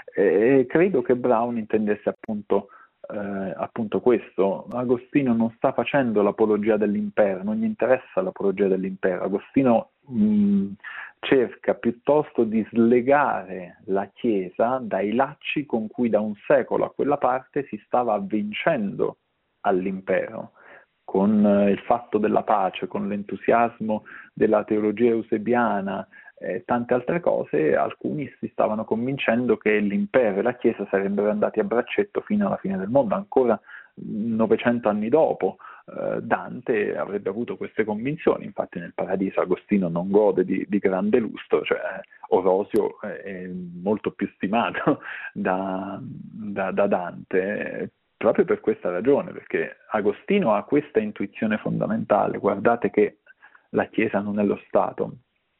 E credo che Brown intendesse appunto, eh, appunto questo. Agostino non sta facendo l'apologia dell'impero, non gli interessa l'apologia dell'impero. Agostino mh, cerca piuttosto di slegare la Chiesa dai lacci con cui da un secolo a quella parte si stava avvincendo all'impero, con eh, il fatto della pace, con l'entusiasmo della teologia eusebiana e tante altre cose. Alcuni si stavano convincendo che l'impero e la Chiesa sarebbero andati a braccetto fino alla fine del mondo. Ancora novecento anni dopo, eh, Dante avrebbe avuto queste convinzioni. Infatti nel Paradiso Agostino non gode di, di grande lustro, cioè Orosio è molto più stimato da, da, da Dante, proprio per questa ragione, perché Agostino ha questa intuizione fondamentale: guardate che la Chiesa non è lo Stato.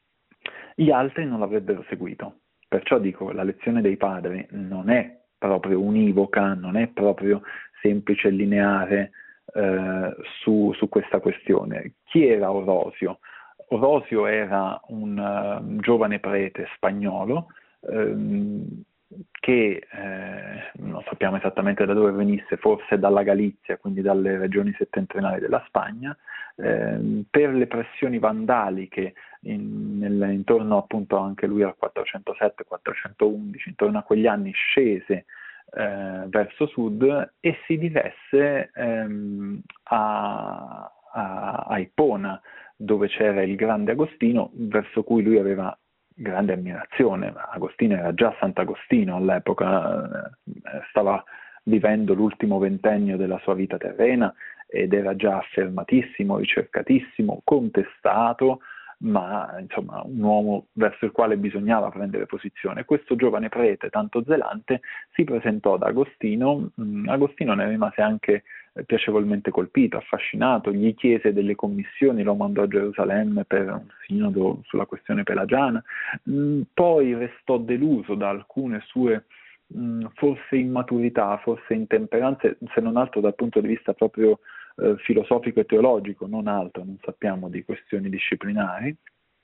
Gli altri non l'avrebbero seguito. Perciò dico, la lezione dei padri non è proprio univoca, non è proprio semplice e lineare eh, su, su questa questione. Chi era Orosio? Orosio era un uh, giovane prete spagnolo ehm, che eh, non sappiamo esattamente da dove venisse, forse dalla Galizia, quindi dalle regioni settentrionali della Spagna, eh, per le pressioni vandaliche in, nel, intorno appunto anche lui al quattrocentosette quattrocentoundici, intorno a quegli anni scese eh, verso sud e si diresse ehm, a, a, a Ippona, dove c'era il grande Agostino, verso cui lui aveva grande ammirazione. Agostino era già Sant'Agostino all'epoca, eh, stava vivendo l'ultimo ventennio della sua vita terrena ed era già affermatissimo, ricercatissimo, contestato, ma insomma un uomo verso il quale bisognava prendere posizione. Questo giovane prete tanto zelante si presentò ad Agostino. Agostino ne rimase anche piacevolmente colpito, affascinato, gli chiese delle commissioni, lo mandò a Gerusalemme per un sinodo sulla questione pelagiana, poi restò deluso da alcune sue forse immaturità, forse intemperanze, se non altro dal punto di vista proprio eh, filosofico e teologico, non altro, non sappiamo di questioni disciplinari.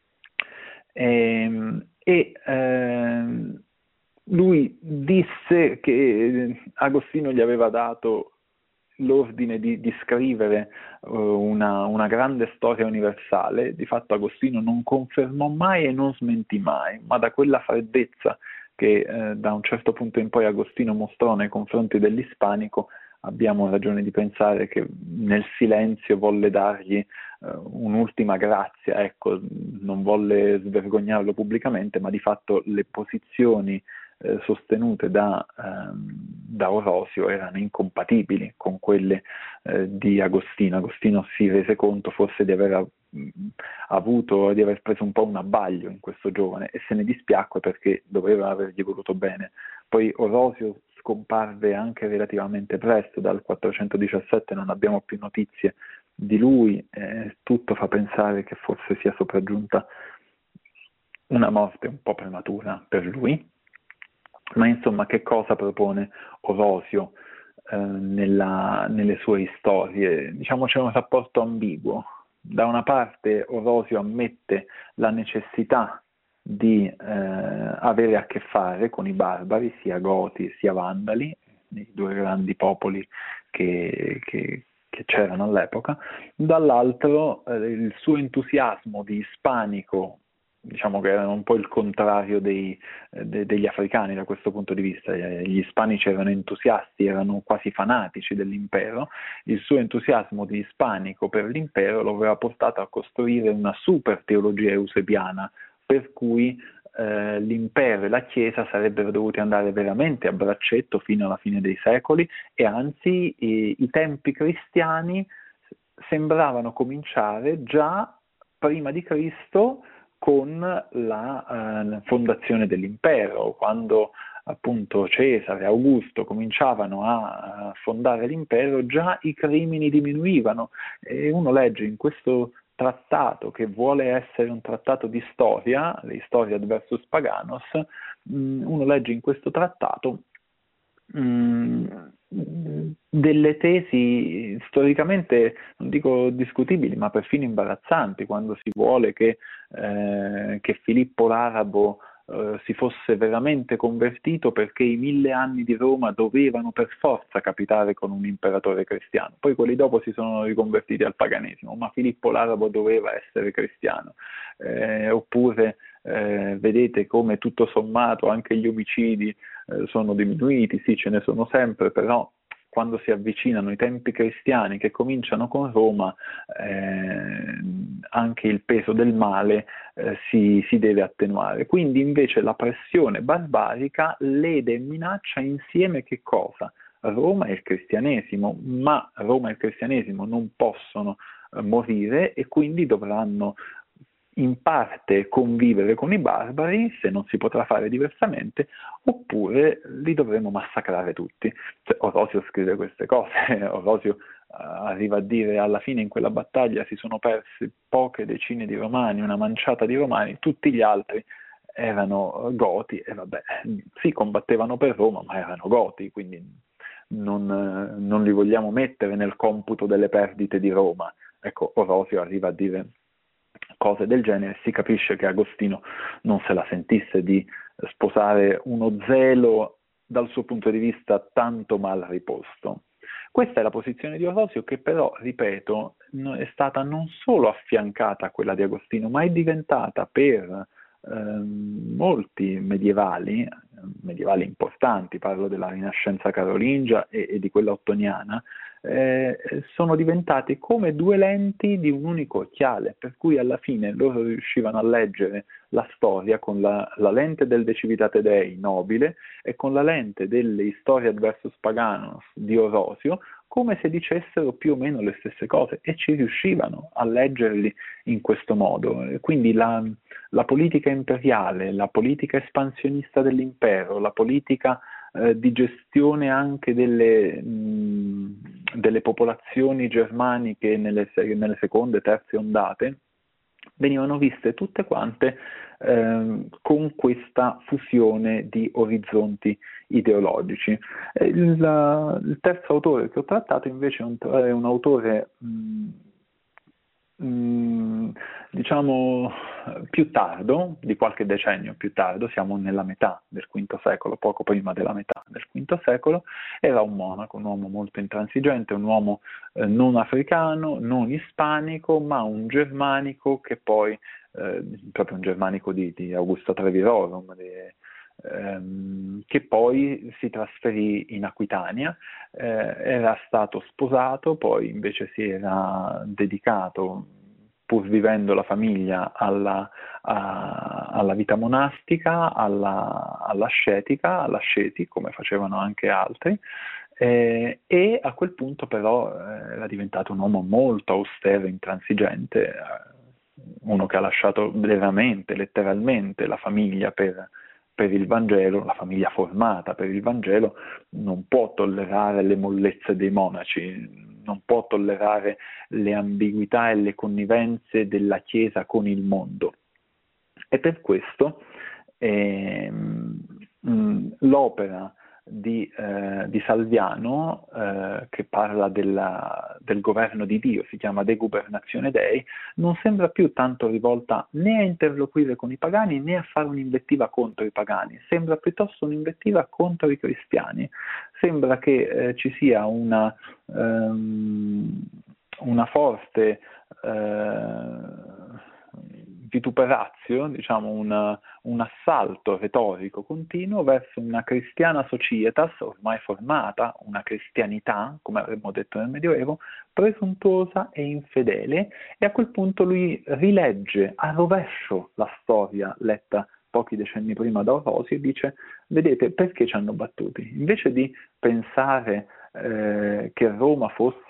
E, e ehm, lui disse che Agostino gli aveva dato l'ordine di, di scrivere uh, una, una grande storia universale. Di fatto Agostino non confermò mai e non smentì mai, ma da quella freddezza che eh, da un certo punto in poi Agostino mostrò nei confronti dell'ispanico, abbiamo ragione di pensare che nel silenzio volle dargli eh, un'ultima grazia, ecco, non volle svergognarlo pubblicamente, ma di fatto le posizioni Eh, sostenute da, ehm, da Orosio erano incompatibili con quelle eh, di Agostino. Agostino si rese conto forse di aver mh, avuto, di aver preso un po' un abbaglio in questo giovane e se ne dispiacque perché doveva avergli voluto bene. Poi Orosio scomparve anche relativamente presto, dal quattrocentodiciassette non abbiamo più notizie di lui, eh, tutto fa pensare che forse sia sopraggiunta una morte un po' prematura per lui. Ma insomma, che cosa propone Orosio eh, nella, nelle sue storie? Diciamo c'è un rapporto ambiguo. Da una parte Orosio ammette la necessità di eh, avere a che fare con i barbari, sia Goti sia Vandali, i due grandi popoli che, che, che c'erano all'epoca. Dall'altro eh, il suo entusiasmo di ispanico, diciamo che erano un po' il contrario dei, de, degli africani da questo punto di vista. Gli ispanici erano entusiasti, erano quasi fanatici dell'impero. Il suo entusiasmo di ispanico per l'impero lo aveva portato a costruire una super teologia eusebiana, per cui eh, l'impero e la Chiesa sarebbero dovuti andare veramente a braccetto fino alla fine dei secoli, e anzi i, i tempi cristiani sembravano cominciare già prima di Cristo con la eh, fondazione dell'impero, quando appunto Cesare, Augusto cominciavano a fondare l'impero, già i crimini diminuivano, e uno legge in questo trattato, che vuole essere un trattato di storia, le Historia versus Paganos, uno legge in questo trattato mh, delle tesi storicamente, non dico discutibili, ma perfino imbarazzanti, quando si vuole che, eh, che Filippo l'Arabo eh, si fosse veramente convertito, perché i mille anni di Roma dovevano per forza capitare con un imperatore cristiano. Poi quelli dopo si sono riconvertiti al paganesimo, ma Filippo l'Arabo doveva essere cristiano. Eh, oppure eh, vedete come tutto sommato anche gli omicidi eh, sono diminuiti, sì, ce ne sono sempre, però quando si avvicinano i tempi cristiani che cominciano con Roma, eh, anche il peso del male eh, si, si deve attenuare. Quindi invece la pressione barbarica lede e minaccia insieme che cosa? Roma e il cristianesimo, ma Roma e il cristianesimo non possono eh, morire, e quindi dovranno in parte convivere con i barbari, se non si potrà fare diversamente, oppure li dovremo massacrare tutti. Cioè, Orosio scrive queste cose, Orosio uh, arriva a dire alla fine in quella battaglia si sono persi poche decine di romani, una manciata di romani, tutti gli altri erano goti, e vabbè, sì, combattevano per Roma, ma erano goti, quindi non, non li vogliamo mettere nel computo delle perdite di Roma. Ecco, Orosio arriva a dire cose del genere. Si capisce che Agostino non se la sentisse di sposare uno zelo dal suo punto di vista tanto mal riposto. Questa è la posizione di Orosio, che però, ripeto, è stata non solo affiancata a quella di Agostino, ma è diventata per ehm, molti medievali, medievali importanti, parlo della Rinascenza carolingia e, e di quella ottoniana, Eh, sono diventati come due lenti di un unico occhiale, per cui alla fine loro riuscivano a leggere la storia con la, la lente del De Civitate Dei nobile e con la lente delle Historia versus Paganos di Orosio, come se dicessero più o meno le stesse cose, e ci riuscivano a leggerli in questo modo. Quindi la, la politica imperiale, la politica espansionista dell'impero, la politica eh, di gestione anche delle, mh, delle popolazioni germaniche nelle, nelle seconde e terze ondate, venivano viste tutte quante eh, con questa fusione di orizzonti ideologici. Il, il terzo autore che ho trattato invece è un, è un autore mh, mh, diciamo più tardo, di qualche decennio più tardo, siamo nella metà del quinto secolo, poco prima della metà del quinto secolo. Era un monaco, un uomo molto intransigente, un uomo eh, non africano, non ispanico, ma un germanico che poi, eh, proprio un germanico di, di Augusto Trevirorum, di, ehm, che poi si trasferì in Aquitania, eh, era stato sposato, poi invece si era dedicato, pur vivendo la famiglia, alla, a, alla vita monastica, alla, all'ascetica, all'asceti, come facevano anche altri, eh, e a quel punto però eh, era diventato un uomo molto austero, intransigente, eh, uno che ha lasciato veramente, letteralmente, la famiglia per, per il Vangelo, la famiglia formata per il Vangelo, non può tollerare le mollezze dei monaci, non può tollerare le ambiguità e le connivenze della Chiesa con il mondo. E per questo eh, mh, l'opera di, eh, di Salviano, eh, che parla della, del governo di Dio, si chiama De Gubernatione Dei, non sembra più tanto rivolta né a interloquire con i pagani né a fare un'invettiva contro i pagani, sembra piuttosto un'invettiva contro i cristiani. Sembra che eh, ci sia una, um, una forte eh, vituperatio, diciamo una, un assalto retorico continuo verso una cristiana societas ormai formata, una cristianità, come avremmo detto nel Medioevo, presuntuosa e infedele, e a quel punto lui rilegge a rovescio la storia letta pochi decenni prima da Orosio e dice: vedete, perché ci hanno battuti? Invece di pensare eh, che Roma fosse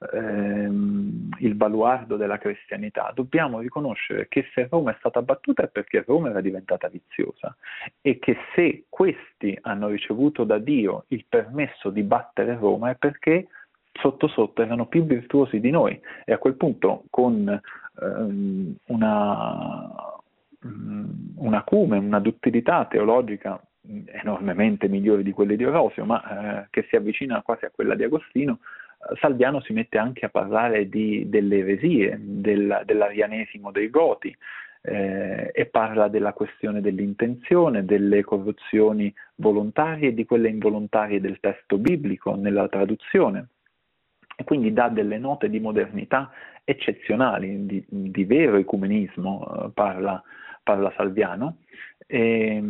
ehm, il baluardo della cristianità, dobbiamo riconoscere che se Roma è stata abbattuta è perché Roma era diventata viziosa e che se questi hanno ricevuto da Dio il permesso di battere Roma è perché sotto sotto erano più virtuosi di noi, e a quel punto con ehm, una, un acume, una duttilità teologica enormemente migliore di quelle di Orosio, ma eh, che si avvicina quasi a quella di Agostino, eh, Salviano si mette anche a parlare di, delle eresie, del, dell'arianesimo dei Goti, eh, e parla della questione dell'intenzione, delle corruzioni volontarie e di quelle involontarie del testo biblico nella traduzione, e quindi dà delle note di modernità eccezionali, di, di vero ecumenismo, eh, parla, parla Salviano, e,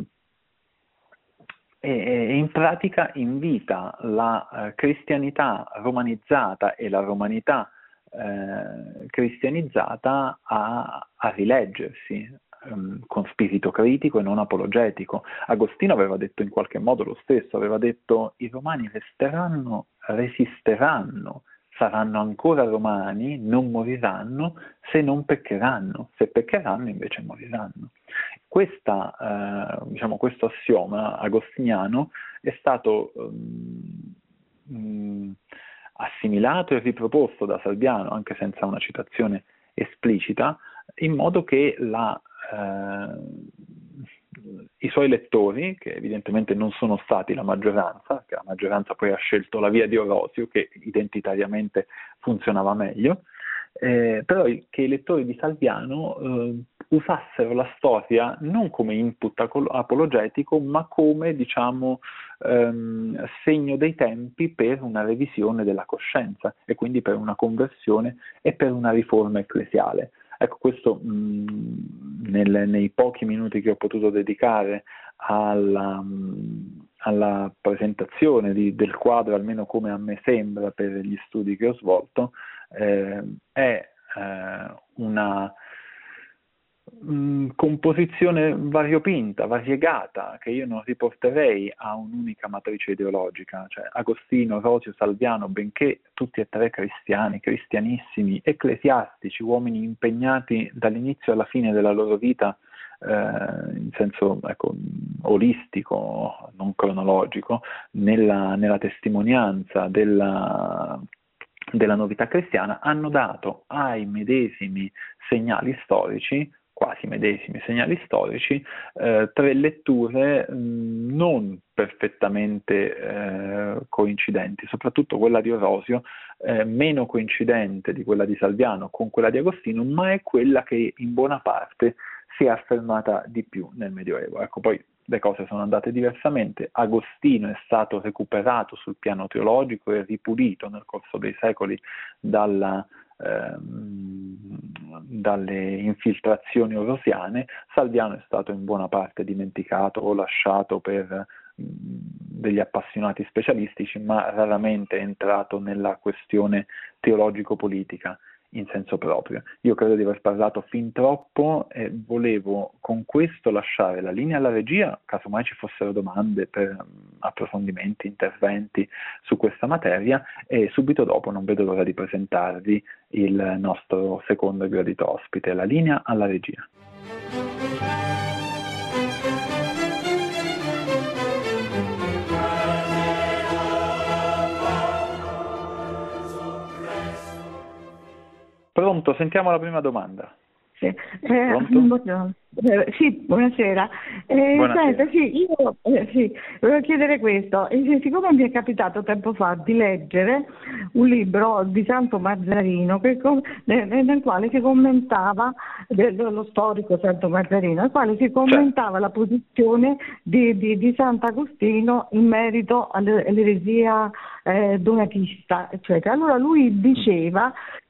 e in pratica invita la eh, cristianità romanizzata e la romanità eh, cristianizzata a, a rileggersi ehm, con spirito critico e non apologetico. Agostino aveva detto in qualche modo lo stesso, aveva detto: i romani resteranno, resisteranno, saranno ancora romani, non moriranno se non peccheranno, se peccheranno invece moriranno. Questa, eh, diciamo, questo assioma agostiniano è stato um, assimilato e riproposto da Salviano, anche senza una citazione esplicita, in modo che la, eh, i suoi lettori, che evidentemente non sono stati la maggioranza, che la maggioranza poi ha scelto la via di Orosio, che identitariamente funzionava meglio, eh, però che i lettori di Salviano eh, usassero la storia non come input apologetico, ma come, diciamo, ehm, segno dei tempi per una revisione della coscienza e quindi per una conversione e per una riforma ecclesiale. Ecco, questo mh, nel, nei pochi minuti che ho potuto dedicare alla, mh, alla presentazione di, del quadro, almeno come a me sembra per gli studi che ho svolto, eh, è eh, una mh, composizione variopinta, variegata, che io non riporterei a un'unica matrice ideologica. Cioè Agostino, Orosio, Salviano, benché tutti e tre cristiani, cristianissimi, ecclesiastici, uomini impegnati dall'inizio alla fine della loro vita eh, in senso, ecco, olistico, non cronologico, nella, nella testimonianza della, della novità cristiana, hanno dato ai medesimi segnali storici, quasi medesimi segnali storici, eh, tre letture mh, non perfettamente eh, coincidenti, soprattutto quella di Orosio, eh, meno coincidente di quella di Salviano con quella di Agostino, ma è quella che in buona parte si è affermata di più nel Medioevo. Ecco, poi le cose sono andate diversamente. Agostino è stato recuperato sul piano teologico e ripulito nel corso dei secoli dalla Ehm, dalle infiltrazioni orosiane. Salviano è stato in buona parte dimenticato o lasciato per mh, degli appassionati specialistici, ma raramente è entrato nella questione teologico-politica in senso proprio. Io credo di aver parlato fin troppo e volevo con questo lasciare la linea alla regia, caso mai ci fossero domande per approfondimenti, interventi su questa materia, e subito dopo non vedo l'ora di presentarvi il nostro secondo e gradito ospite. La linea alla regia. Pronto, sentiamo la prima domanda. Sì, eh, buongiorno. Eh, sì, buonasera. Eh, buonasera. Senta, sì, io eh, sì, volevo chiedere questo. Eh, siccome mi è capitato tempo fa di leggere un libro di Santo Marzarino che, nel, nel quale si commentava, dello storico Santo Marzarino, nel quale si commentava la posizione di, di, di Sant'Agostino in merito all'eresia eh, donatista, eccetera. Allora lui diceva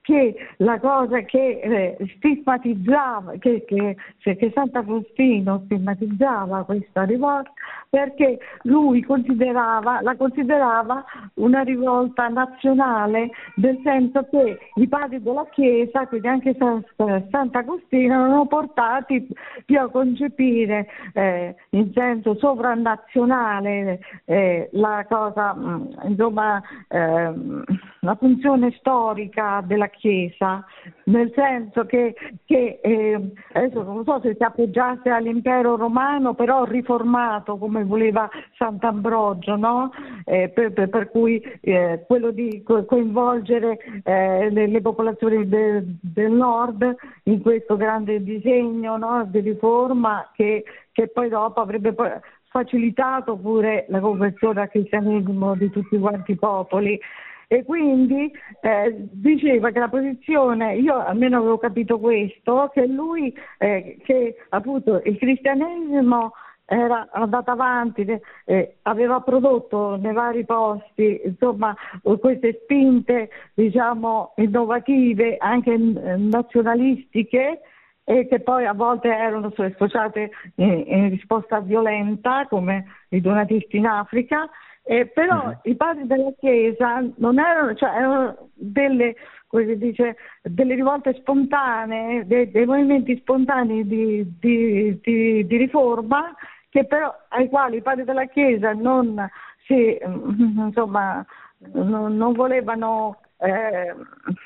che la cosa che eh, stigmatizzava, che, che, che Sant'Agostino stigmatizzava questa rivolta, perché lui considerava, la considerava una rivolta nazionale, nel senso che i padri della Chiesa, quindi anche Sant'Agostino, erano portati più a concepire eh, in senso sovranazionale eh, la cosa, insomma, eh, la funzione storica della Chiesa, nel senso che, che eh, adesso non so se si appoggiasse all'impero romano, però riformato come voleva Sant'Ambrogio, no? Eh, per, per, per cui eh, quello di co- coinvolgere eh, le, le popolazioni de, del nord in questo grande disegno, no? Di riforma che, che poi dopo avrebbe poi facilitato pure la conversione al cristianesimo di tutti quanti i popoli. E quindi eh, diceva che la posizione, io almeno avevo capito questo, che lui, eh, che appunto il cristianesimo era andato avanti, eh, aveva prodotto nei vari posti, insomma, queste spinte, diciamo, innovative, anche eh, nazionalistiche, e che poi a volte erano sfociate in, in risposta violenta, come i donatisti in Africa. Eh, però uh-huh. i padri della Chiesa non erano, cioè erano delle, come si dice, delle rivolte spontanee, dei, dei movimenti spontanei di, di, di, di riforma, che però ai quali i padri della Chiesa non si, insomma, non, non volevano eh,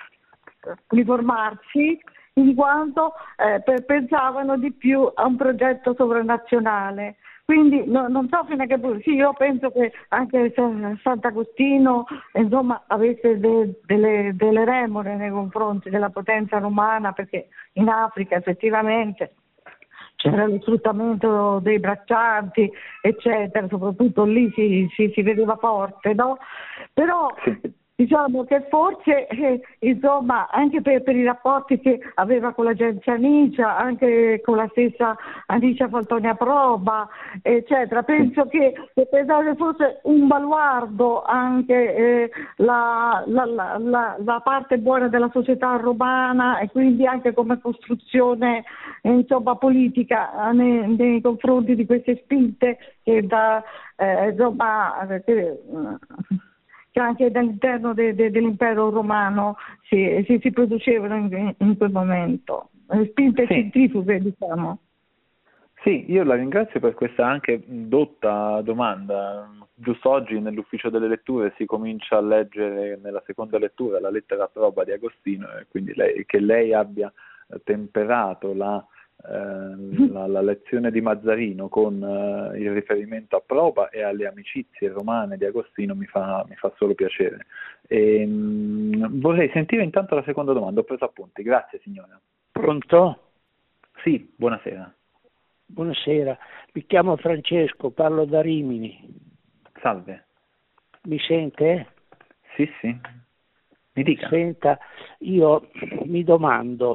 riformarsi, in quanto eh, per, pensavano di più a un progetto sovranazionale. Quindi no, non so fino a che punto, sì, io penso che anche Sant'Agostino insomma avesse de, delle, delle remore nei confronti della potenza romana, perché in Africa effettivamente c'era lo sfruttamento dei braccianti, eccetera, soprattutto lì si, si, si vedeva forte, no? Però sì. Diciamo che forse, eh, insomma, anche per, per i rapporti che aveva con l'agenzia Anicia, anche con la stessa Anicia Faltonia Proba, eccetera, penso che, che pensare fosse un baluardo anche eh, la, la, la, la, la parte buona della società romana, e quindi anche come costruzione eh, insomma, politica nei, nei confronti di queste spinte che da eh, insomma che, che anche all'interno de, de, dell'impero romano si, si, si producevano in, in quel momento, spinte sì. centrifughe, diciamo. Sì, io la ringrazio per questa anche dotta domanda. Giusto oggi nell'ufficio delle letture si comincia a leggere nella seconda lettura la lettera proba di Agostino, e quindi lei, che lei abbia temperato la Eh, la, la lezione di Mazzarino con eh, il riferimento a Proba e alle amicizie romane di Agostino mi fa, mi fa solo piacere. E, mh, vorrei sentire intanto la seconda domanda, ho preso appunti. Grazie signora. Pronto? Sì, buonasera. Buonasera, mi chiamo Francesco, parlo da Rimini. Salve. Mi sente? Sì, sì. Mi dica. Senta, io mi domando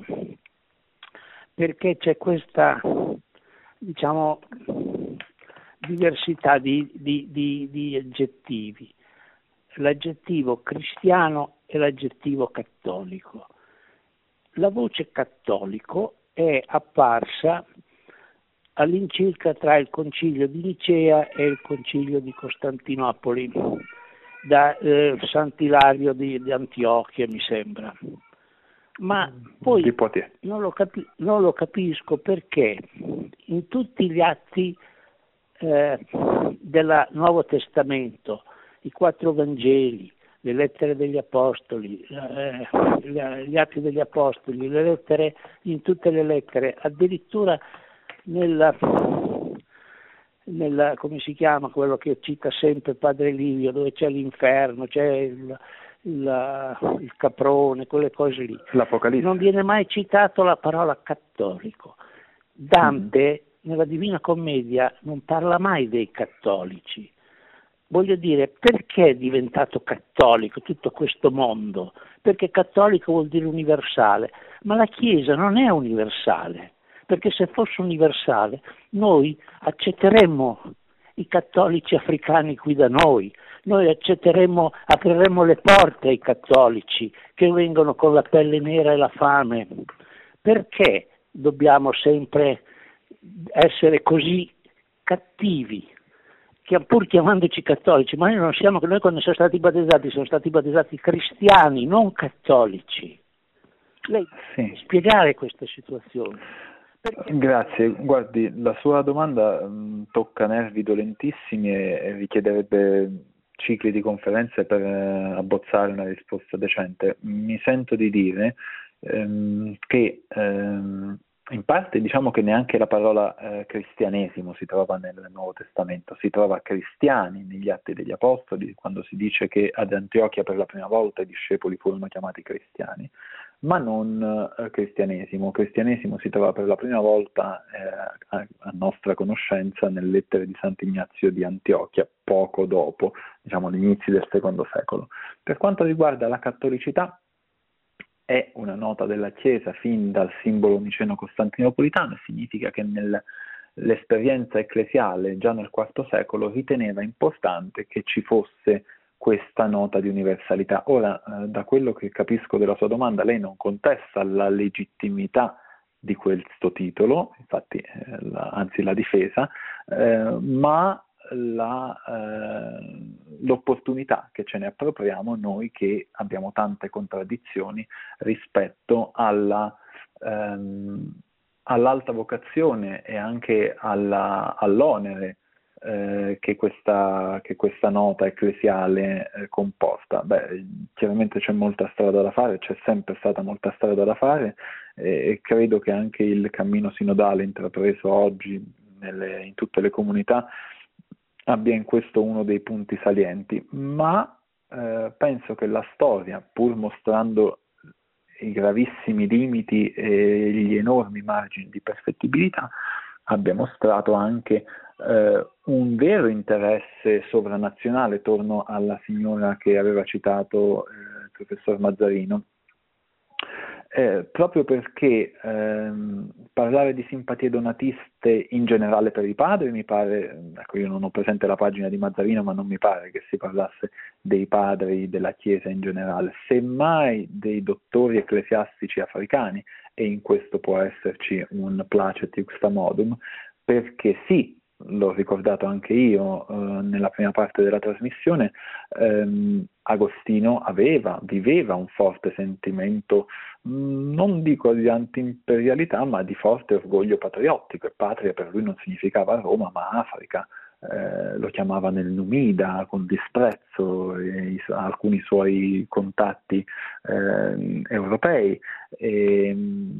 perché c'è questa, diciamo, diversità di, di, di, di aggettivi, l'aggettivo cristiano e l'aggettivo cattolico. La voce cattolico è apparsa all'incirca tra il concilio di Nicea e il concilio di Costantinopoli, da eh, Sant'Ilario di, di Antiochia, mi sembra. Ma poi non lo, capi- non lo capisco perché in tutti gli atti eh, del Nuovo Testamento, i quattro Vangeli, le lettere degli Apostoli, eh, gli atti degli Apostoli, le lettere, in tutte le lettere, addirittura nella, nella come si chiama quello che cita sempre Padre Livio, dove c'è l'inferno, c'è il La, il caprone, quelle cose lì. L'Apocalisse. Non viene mai citato la parola cattolico. Dante mm. nella Divina Commedia non parla mai dei cattolici. Voglio dire, perché è diventato cattolico tutto questo mondo? Perché cattolico vuol dire universale, ma la Chiesa non è universale, perché se fosse universale noi accetteremmo i cattolici africani qui da noi, noi accetteremo, apriremo le porte ai cattolici che vengono con la pelle nera e la fame. Perché dobbiamo sempre essere così cattivi, che pur chiamandoci cattolici, ma noi non siamo, noi quando siamo stati battezzati siamo stati battezzati cristiani, non cattolici. Lei Sì. spiegare queste situazioni. Perché? Grazie, guardi, la sua domanda mh, tocca nervi dolentissimi e, e richiederebbe cicli di conferenze per eh, abbozzare una risposta decente. Mi sento di dire ehm, che ehm, in parte diciamo che neanche la parola eh, cristianesimo si trova nel Nuovo Testamento, si trova cristiani negli Atti degli Apostoli, quando si dice che ad Antiochia per la prima volta i discepoli furono chiamati cristiani, ma non eh, cristianesimo. Cristianesimo si trova per la prima volta eh, a, a nostra conoscenza nelle lettere di Sant'Ignazio di Antiochia, poco dopo, diciamo agli inizi del secondo secolo. Per quanto riguarda la cattolicità, è una nota della Chiesa fin dal simbolo niceno-costantinopolitano, significa che nell'esperienza ecclesiale già nel quarto secolo riteneva importante che ci fosse questa nota di universalità. Ora, eh, da quello che capisco della sua domanda, lei non contesta la legittimità di questo titolo, infatti, eh, la, anzi la difesa, eh, ma la, eh, l'opportunità che ce ne appropriamo noi che abbiamo tante contraddizioni rispetto alla, ehm, all'alta vocazione e anche alla, all'onere eh, che, questa, che questa nota ecclesiale eh, comporta. Beh, chiaramente c'è molta strada da fare, c'è sempre stata molta strada da fare e, e credo che anche il cammino sinodale intrapreso oggi nelle, in tutte le comunità abbia in questo uno dei punti salienti, ma eh, penso che la storia, pur mostrando i gravissimi limiti e gli enormi margini di perfettibilità, abbia mostrato anche eh, un vero interesse sovranazionale. Torno alla signora che aveva citato eh, il professor Mazzarino. Eh, proprio perché ehm, parlare di simpatie donatiste in generale per i padri mi pare, ecco, io non ho presente la pagina di Mazzarino, ma non mi pare che si parlasse dei padri della Chiesa in generale, semmai dei dottori ecclesiastici africani, e in questo può esserci un placet iuxta modum, perché sì, l'ho ricordato anche io eh, nella prima parte della trasmissione, ehm, Agostino aveva, viveva un forte sentimento, mh, non dico di anti-imperialità, ma di forte orgoglio patriottico, e patria per lui non significava Roma, ma Africa. Eh, lo chiamava nel Numida con disprezzo, e i, alcuni suoi contatti eh, europei, e,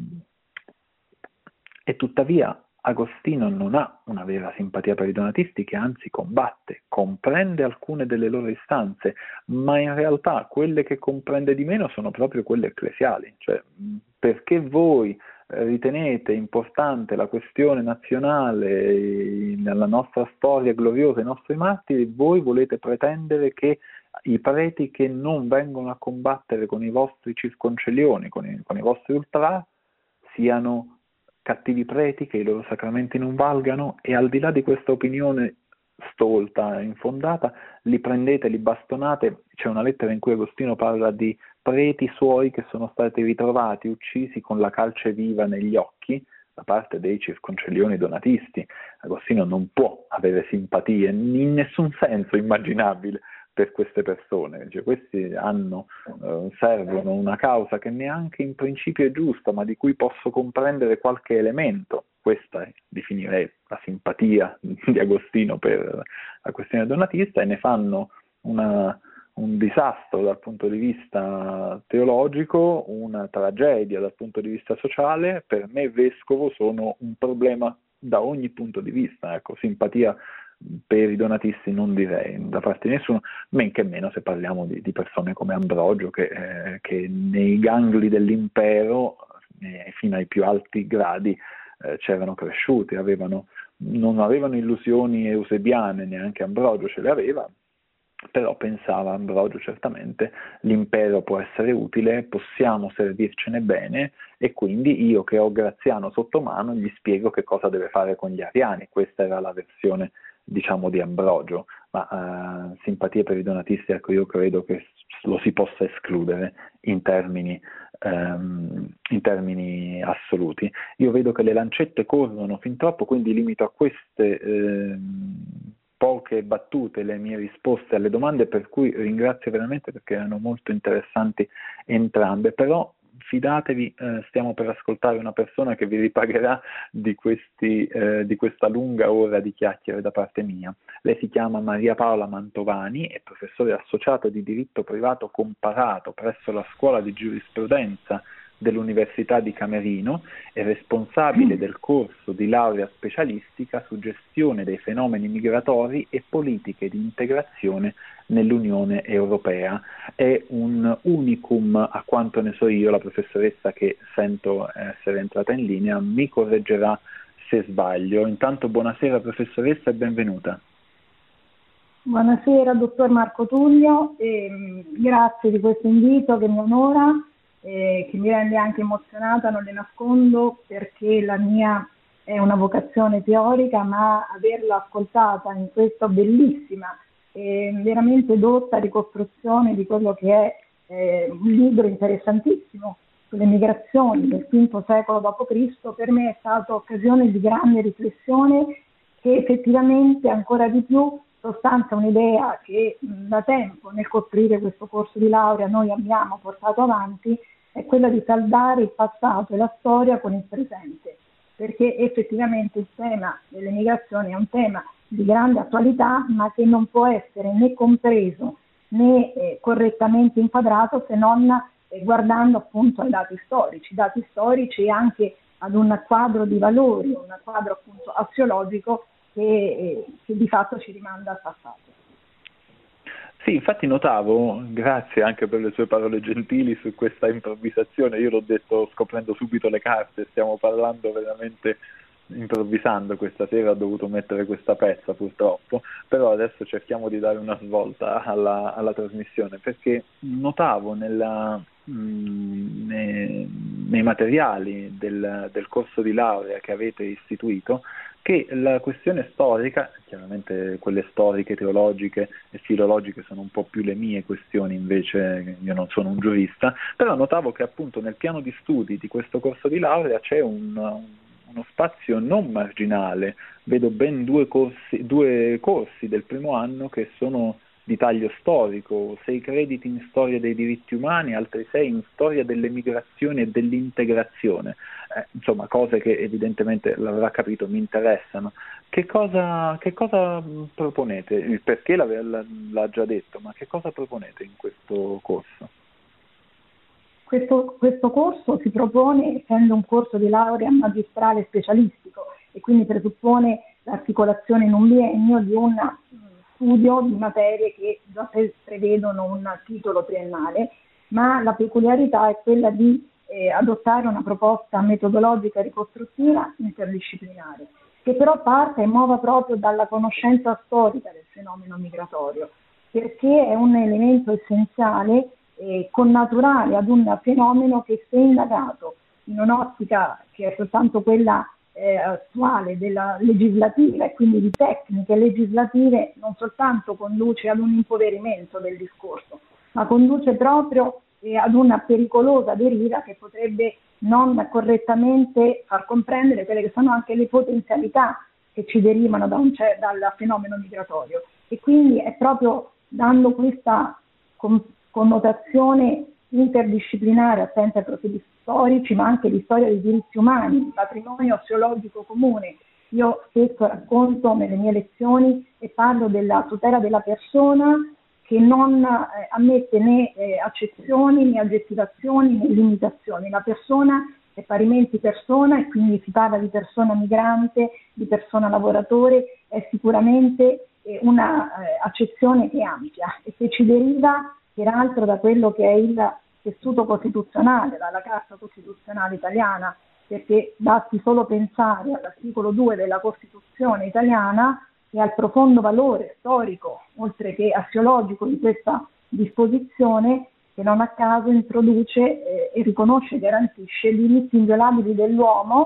e tuttavia Agostino non ha una vera simpatia per i donatisti, che anzi combatte, comprende alcune delle loro istanze, ma in realtà quelle che comprende di meno sono proprio quelle ecclesiali. Cioè, perché voi ritenete importante la questione nazionale nella nostra storia gloriosa, i nostri martiri, voi volete pretendere che i preti che non vengono a combattere con i vostri circoncelioni, con i, con i vostri ultra, siano cattivi preti, che i loro sacramenti non valgano, e al di là di questa opinione stolta e infondata, li prendete, li bastonate. C'è una lettera in cui Agostino parla di preti suoi che sono stati ritrovati uccisi con la calce viva negli occhi da parte dei circoncelioni donatisti. Agostino non può avere simpatie in nessun senso immaginabile per queste persone, cioè, questi hanno, eh, servono una causa che neanche in principio è giusta, ma di cui posso comprendere qualche elemento. Questa è, definirei, la simpatia di Agostino per la questione donatista, e ne fanno una, un disastro dal punto di vista teologico, una tragedia dal punto di vista sociale. Per me vescovo sono un problema da ogni punto di vista, ecco, simpatia per i donatisti non direi da parte di nessuno, men che meno se parliamo di, di persone come Ambrogio che, eh, che nei gangli dell'impero eh, fino ai più alti gradi eh, c'erano cresciuti, avevano, non avevano illusioni eusebiane, neanche Ambrogio ce le aveva, però pensava Ambrogio certamente l'impero può essere utile, possiamo servircene bene, e quindi io che ho Graziano sotto mano gli spiego che cosa deve fare con gli ariani. Questa era la versione, diciamo, di Ambrogio, ma uh, simpatie per i donatisti, ecco, io credo che lo si possa escludere in termini, um, in termini assoluti. Io vedo che le lancette corrono fin troppo, quindi limito a queste eh, poche battute le mie risposte alle domande, per cui ringrazio veramente perché erano molto interessanti entrambe, però fidatevi, eh, stiamo per ascoltare una persona che vi ripagherà di, questi, eh, di questa lunga ora di chiacchiere da parte mia. Lei si chiama Maria Paola Mantovani, è professore associato di diritto privato comparato presso la Scuola di Giurisprudenza dell'Università di Camerino, è responsabile del corso di laurea specialistica su gestione dei fenomeni migratori e politiche di integrazione nell'Unione Europea. È un unicum, a quanto ne so io, la professoressa che sento essere entrata in linea mi correggerà se sbaglio. Intanto buonasera professoressa e benvenuta. Buonasera dottor Marco Tullio, e grazie di questo invito che mi onora, eh, che mi rende anche emozionata, non le nascondo, perché la mia è una vocazione teorica, ma averla ascoltata in questa bellissima e veramente dotta ricostruzione di quello che è eh, un libro interessantissimo sulle migrazioni del quinto secolo dopo Cristo, per me è stata occasione di grande riflessione che effettivamente ancora di più sostanzia un'idea che mh, da tempo nel costruire questo corso di laurea noi abbiamo portato avanti, è quella di saldare il passato e la storia con il presente, perché effettivamente il tema delle migrazioni è un tema di grande attualità, ma che non può essere né compreso né eh, correttamente inquadrato se non eh, guardando appunto ai dati storici, dati storici e anche ad un quadro di valori, un quadro appunto assiologico che, eh, che di fatto ci rimanda al passato. Sì, infatti notavo, grazie anche per le sue parole gentili su questa improvvisazione, io l'ho detto scoprendo subito le carte, stiamo parlando veramente improvvisando questa sera, ho dovuto mettere questa pezza purtroppo, però adesso cerchiamo di dare una svolta alla, alla trasmissione, perché notavo nella, mh, nei, nei materiali del, del corso di laurea che avete istituito che la questione storica, chiaramente quelle storiche, teologiche e filologiche sono un po' più le mie questioni, invece io non sono un giurista, però notavo che appunto nel piano di studi di questo corso di laurea c'è un, uno spazio non marginale, vedo ben due corsi, due corsi del primo anno che sono di taglio storico, sei crediti in storia dei diritti umani, altri sei in storia delle migrazioni e dell'integrazione, eh, insomma cose che evidentemente l'avrà capito mi interessano. Che cosa, che cosa proponete? Il perché l'ha, l'ha già detto, ma che cosa proponete in questo corso? Questo, questo corso si propone, essendo un corso di laurea magistrale specialistico e quindi presuppone l'articolazione in un biennio di un studio di materie che già prevedono un titolo triennale, ma la peculiarità è quella di eh, adottare una proposta metodologica ricostruttiva interdisciplinare, che però parte e muova proprio dalla conoscenza storica del fenomeno migratorio, perché è un elemento essenziale e connaturale ad un fenomeno che, se indagato in un'ottica che è soltanto quella eh, attuale della legislativa e quindi di tecniche legislative, non soltanto conduce ad un impoverimento del discorso, ma conduce proprio eh, ad una pericolosa deriva che potrebbe non correttamente far comprendere quelle che sono anche le potenzialità che ci derivano da un, dal fenomeno migratorio. E quindi è proprio dando questa con, connotazione interdisciplinare attenta ai profili storici, ma anche di storia dei diritti umani, di patrimonio assiologico comune. Io spesso racconto nelle mie lezioni e parlo della tutela della persona, che non eh, ammette né eh, accezioni, né aggettivazioni, né limitazioni. La persona è parimenti persona, e quindi si parla di persona migrante, di persona lavoratore, è sicuramente eh, una eh, accezione che è ampia e che ci deriva peraltro da quello che è il tessuto costituzionale, dalla Carta Costituzionale italiana, perché basti solo pensare all'articolo due della Costituzione italiana e al profondo valore storico, oltre che assiologico, di questa disposizione, che non a caso introduce eh, e riconosce e garantisce diritti inviolabili dell'uomo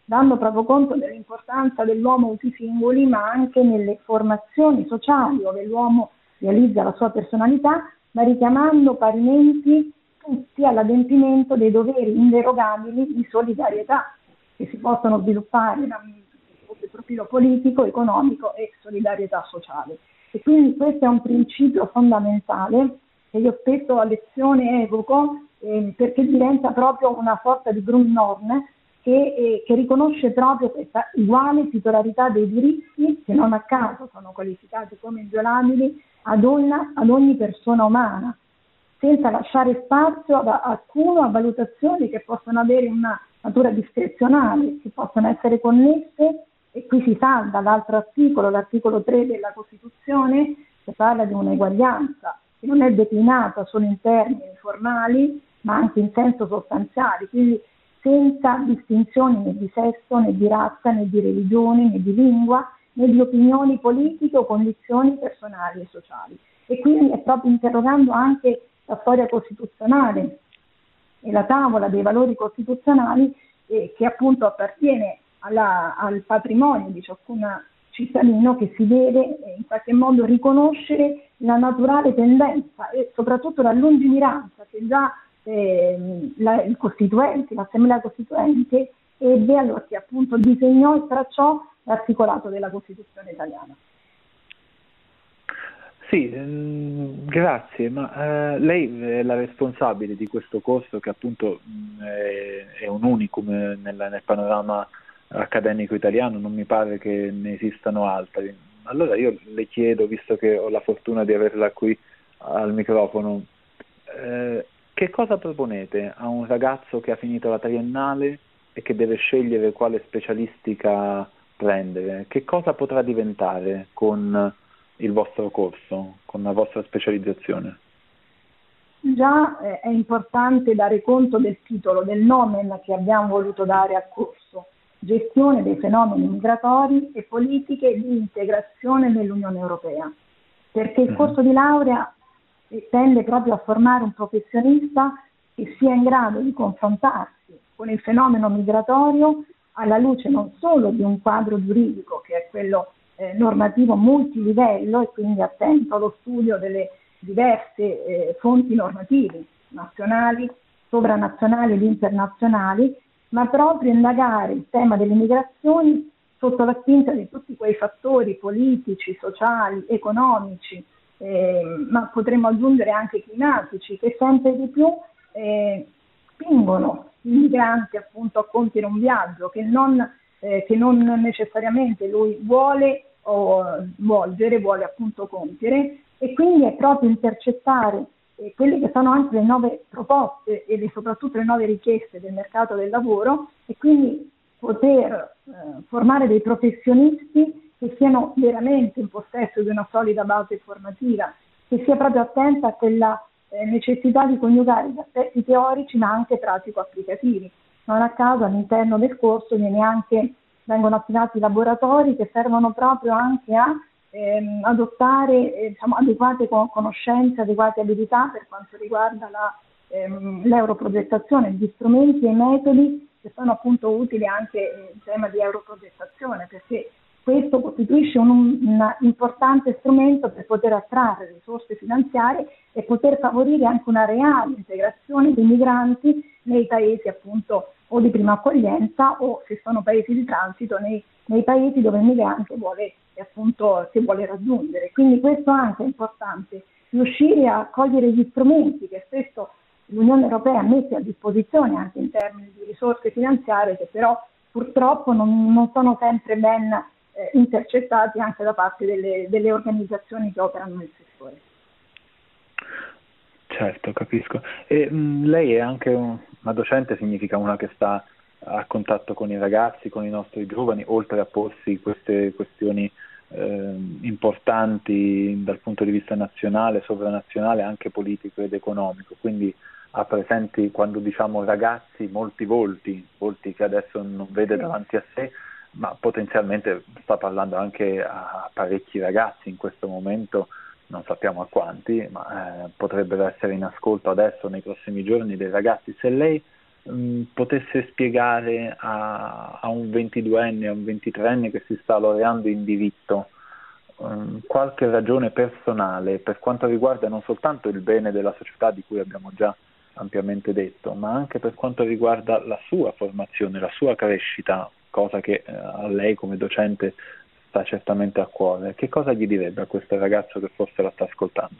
dando proprio conto dell'importanza dell'uomo tutti i singoli, ma anche nelle formazioni sociali dove l'uomo realizza la sua personalità, ma richiamando parimenti tutti all'adempimento dei doveri inderogabili di solidarietà che si possono sviluppare da un profilo politico, economico e solidarietà sociale. E quindi questo è un principio fondamentale che io spesso a lezione evoco eh, perché diventa proprio una sorta di Grundnorm che, eh, che riconosce proprio questa uguale titolarità dei diritti che non a caso sono qualificati come inviolabili ad, una, ad ogni persona umana, senza lasciare spazio ad alcuno a valutazioni che possono avere una natura discrezionale, che possono essere connesse, e qui si salta l'altro articolo, l'articolo tre della Costituzione, che parla di un'eguaglianza che non è declinata solo in termini formali, ma anche in senso sostanziale, quindi senza distinzioni né di sesso, né di razza, né di religione, né di lingua, né di opinioni politiche o condizioni personali e sociali. E quindi è proprio interrogando anche la storia costituzionale e la tavola dei valori costituzionali eh, che appunto appartiene alla, al patrimonio di ciascun cittadino, che si deve eh, in qualche modo riconoscere la naturale tendenza e soprattutto la lungimiranza che già eh, la, il Costituente, l'Assemblea Costituente ebbe allora che appunto disegnò e tracciò l'articolato della Costituzione italiana. Sì, ehm, grazie, ma eh, lei è la responsabile di questo corso che appunto mh, è, è un unicum nel, nel panorama accademico italiano, non mi pare che ne esistano altri. Allora io le chiedo, visto che ho la fortuna di averla qui al microfono, eh, che cosa proponete a un ragazzo che ha finito la triennale e che deve scegliere quale specialistica prendere? Che cosa potrà diventare con il vostro corso, con la vostra specializzazione? Già eh, è importante dare conto del titolo, del nomen che abbiamo voluto dare al corso: gestione dei fenomeni migratori e politiche di integrazione nell'Unione Europea, perché il corso di laurea tende proprio a formare un professionista che sia in grado di confrontarsi con il fenomeno migratorio alla luce non solo di un quadro giuridico che è quello eh, normativo multilivello e quindi attento allo studio delle diverse eh, fonti normative nazionali, sovranazionali ed internazionali, ma proprio indagare il tema delle migrazioni sotto la spinta di tutti quei fattori politici, sociali, economici, eh, ma potremmo aggiungere anche climatici, che sempre di più eh, spingono il migrante appunto a compiere un viaggio che non, eh, che non necessariamente lui vuole o svolgere, vuole appunto compiere, e quindi è proprio intercettare eh, quelle che sono anche le nuove proposte e le, soprattutto le nuove richieste del mercato del lavoro, e quindi poter eh, formare dei professionisti che siano veramente in possesso di una solida base formativa, che sia proprio attenta a quella eh, necessità di coniugare gli aspetti teorici ma anche pratico-applicativi. Non a caso all'interno del corso viene anche, vengono attivati laboratori che servono proprio anche a ehm, adottare eh, diciamo, adeguate conoscenze, adeguate abilità per quanto riguarda la, ehm, l'europrogettazione, gli strumenti e i metodi che sono appunto utili anche in tema di europrogettazione, perché questo costituisce un, un importante strumento per poter attrarre risorse finanziarie e poter favorire anche una reale integrazione dei migranti nei paesi appunto o di prima accoglienza o, se sono paesi di transito, nei, nei paesi dove il migrante vuole appunto si vuole raggiungere. Quindi questo anche è importante, riuscire a cogliere gli strumenti che spesso l'Unione Europea mette a disposizione anche in termini di risorse finanziarie, che però purtroppo non, non sono sempre ben eh, intercettati anche da parte delle, delle organizzazioni che operano nel settore. Certo, capisco. E mh, lei è anche un, una docente, significa una che sta a contatto con i ragazzi, con i nostri giovani, oltre a porsi queste questioni eh, importanti dal punto di vista nazionale, sovranazionale, anche politico ed economico. Quindi ha presenti, quando diciamo ragazzi, molti volti, volti che adesso non vede davanti a sé, ma potenzialmente sta parlando anche a parecchi ragazzi in questo momento, non sappiamo a quanti, ma eh, potrebbero essere in ascolto adesso nei prossimi giorni dei ragazzi. Se lei mh, potesse spiegare a, a un ventiduenne, a un ventitreenne che si sta laureando in diritto um, qualche ragione personale per quanto riguarda non soltanto il bene della società, di cui abbiamo già ampiamente detto, ma anche per quanto riguarda la sua formazione, la sua crescita, cosa che eh, a lei come docente sta certamente a cuore. Che cosa gli direbbe a questo ragazzo che forse la sta ascoltando?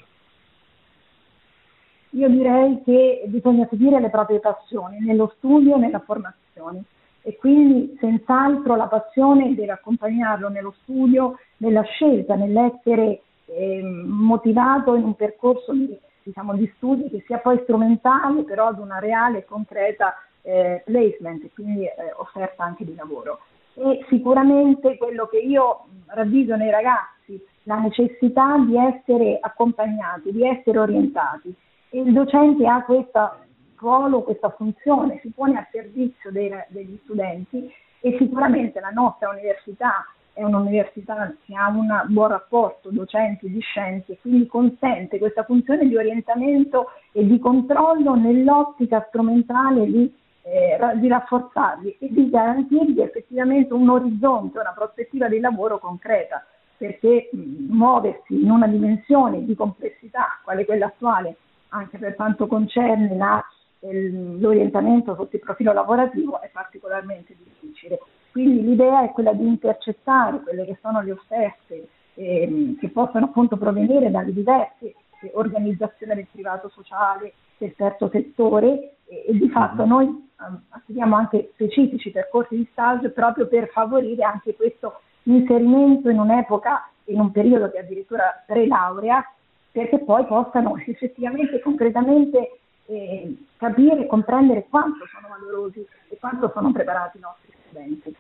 Io direi che bisogna seguire le proprie passioni nello studio e nella formazione, e quindi senz'altro la passione deve accompagnarlo nello studio, nella scelta, nell'essere eh, motivato in un percorso di, diciamo, di studi che sia poi strumentale, però ad una reale e concreta eh, placement, quindi eh, offerta anche di lavoro. E sicuramente quello che io ravviso nei ragazzi, la necessità di essere accompagnati, di essere orientati. E il docente ha questo ruolo, questa funzione, si pone a servizio dei, degli studenti, e sicuramente la nostra università è un'università che ha un buon rapporto docenti-discenti e quindi consente questa funzione di orientamento e di controllo nell'ottica strumentale di, eh, di rafforzarli e di garantirgli effettivamente un orizzonte, una prospettiva di lavoro concreta, perché mh, muoversi in una dimensione di complessità quale quella attuale, anche per quanto concerne la, l'orientamento sotto il profilo lavorativo, è particolarmente difficile. Quindi l'idea è quella di intercettare quelle che sono le offerte eh, che possono appunto provenire dalle diverse eh, organizzazioni del privato sociale, del terzo settore, e, e di fatto noi um, attiviamo anche specifici percorsi di stage proprio per favorire anche questo inserimento in un'epoca, in un periodo che addirittura pre-laurea, perché poi possano effettivamente, concretamente eh, capire e comprendere quanto sono valorosi e quanto sono preparati i nostri studenti.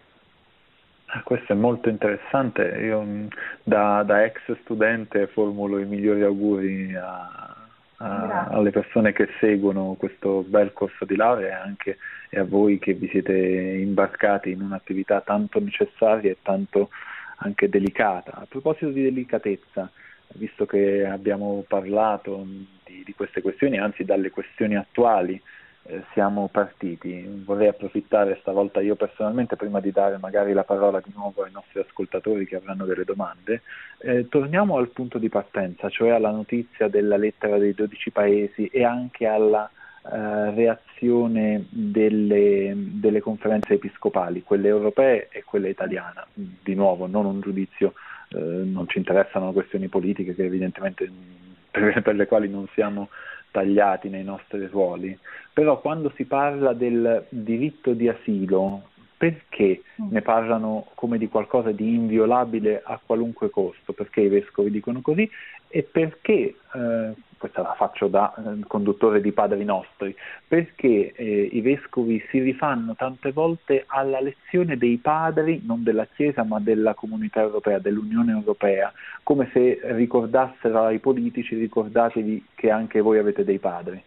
Questo è molto interessante. Io da, da ex studente formulo i migliori auguri a, a, alle persone che seguono questo bel corso di laurea, e anche e a voi che vi siete imbarcati in un'attività tanto necessaria e tanto anche delicata. A proposito di delicatezza, visto che abbiamo parlato di, di queste questioni, anzi dalle questioni attuali eh, siamo partiti, vorrei approfittare stavolta io personalmente, prima di dare magari la parola di nuovo ai nostri ascoltatori che avranno delle domande, eh, torniamo al punto di partenza, cioè alla notizia della lettera dei dodici paesi e anche alla eh, reazione delle, delle conferenze episcopali, quelle europee e quella italiana. Di nuovo, non un giudizio, eh, non ci interessano questioni politiche che evidentemente per, per le quali non siamo tagliati nei nostri ruoli, però quando si parla del diritto di asilo, perché ne parlano come di qualcosa di inviolabile a qualunque costo? Perché i vescovi dicono così, e perché, eh, questa la faccio da eh, conduttore di Padri Nostri, perché eh, i vescovi si rifanno tante volte alla lezione dei padri, non della Chiesa ma della Comunità Europea, dell'Unione Europea, come se ricordassero ai politici: ricordatevi che anche voi avete dei padri.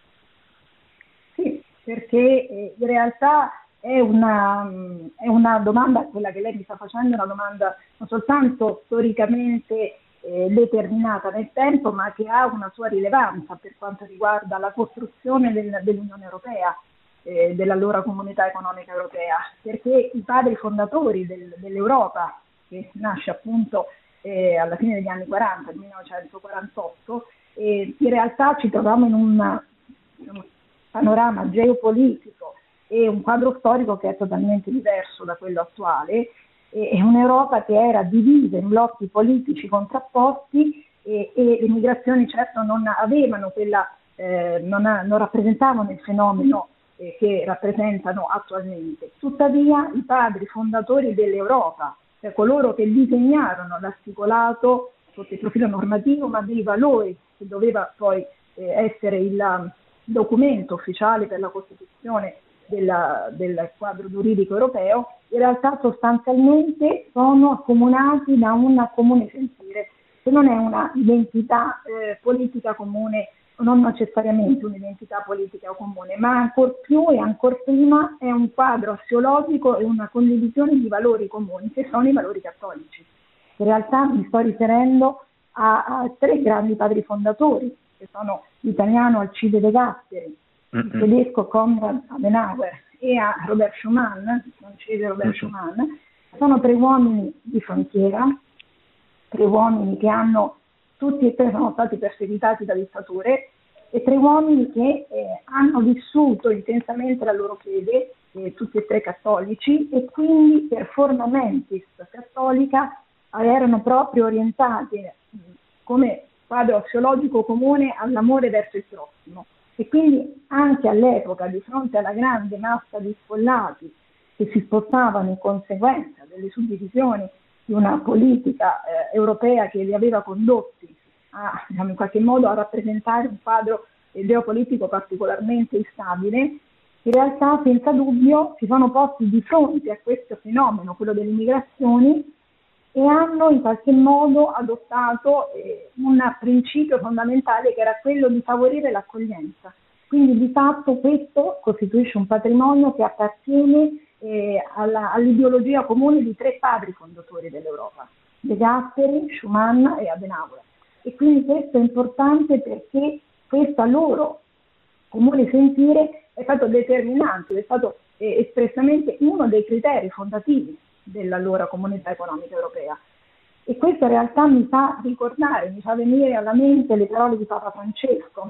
Sì, perché eh, in realtà è una, è una domanda, quella che lei mi sta facendo, è una domanda non soltanto storicamente eh, determinata nel tempo, ma che ha una sua rilevanza per quanto riguarda la costruzione del, dell'Unione Europea, eh, dell'allora Comunità Economica Europea, perché i padri fondatori del, dell'Europa, che nasce appunto eh, alla fine degli anni quaranta, nel millenovecentoquarantotto, eh, in realtà ci troviamo in un, un panorama geopolitico e un quadro storico che è totalmente diverso da quello attuale, e un'Europa che era divisa in blocchi politici contrapposti, e, e le migrazioni certo non avevano quella, eh, non, non rappresentavano il fenomeno eh, che rappresentano attualmente. Tuttavia i padri fondatori dell'Europa, cioè coloro che disegnarono l'articolato sotto il profilo normativo, ma dei valori che doveva poi eh, essere il documento ufficiale per la Costituzione Della, del quadro giuridico europeo, in realtà sostanzialmente sono accomunati da un comune sentire, che non è una identità eh, politica comune, non necessariamente un'identità politica comune, ma ancor più e ancor prima è un quadro assiologico e una condivisione di valori comuni, che sono i valori cattolici. In realtà mi sto riferendo a, a tre grandi padri fondatori, che sono l'italiano Alcide De Gasperi, il tedesco Konrad Adenauer e a Robert Schuman, il francese Robert Schuman, sono tre uomini di frontiera, tre uomini che hanno, tutti e tre sono stati perseguitati da dittature, e tre uomini che eh, hanno vissuto intensamente la loro fede, eh, tutti e tre cattolici, e quindi per forma mentis cattolica erano proprio orientati come quadro assiologico comune all'amore verso il prossimo. E quindi anche all'epoca, di fronte alla grande massa di sfollati che si spostavano in conseguenza delle suddivisioni di una politica eh, europea che li aveva condotti a, diciamo, in qualche modo a rappresentare un quadro geopolitico particolarmente instabile, in realtà senza dubbio si sono posti di fronte a questo fenomeno, quello delle migrazioni, e hanno in qualche modo adottato eh, un principio fondamentale che era quello di favorire l'accoglienza. Quindi di fatto questo costituisce un patrimonio che appartiene eh, alla, all'ideologia comune di tre padri fondatori dell'Europa, De Gasperi, Schuman e Adenauer. E quindi questo è importante perché questo loro comune sentire è stato determinante, è stato eh, espressamente uno dei criteri fondativi dell'allora Comunità Economica Europea. E questo in realtà mi fa ricordare, mi fa venire alla mente le parole di Papa Francesco,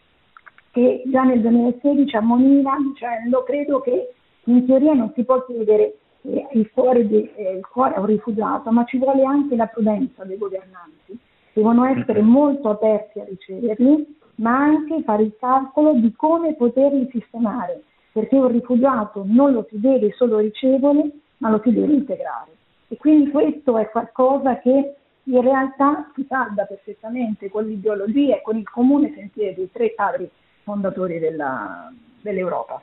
che già nel duemilasedici ammoniva dicendo: credo che in teoria non si può chiedere eh, il, cuore di, eh, il cuore a un rifugiato, ma ci vuole anche la prudenza dei governanti. Devono essere molto aperti a riceverli, ma anche fare il calcolo di come poterli sistemare, perché un rifugiato non lo si deve solo ricevere, ma lo si deve integrare. E quindi questo è qualcosa che in realtà si salda perfettamente con l'ideologia e con il comune sentire dei tre padri fondatori della, dell'Europa.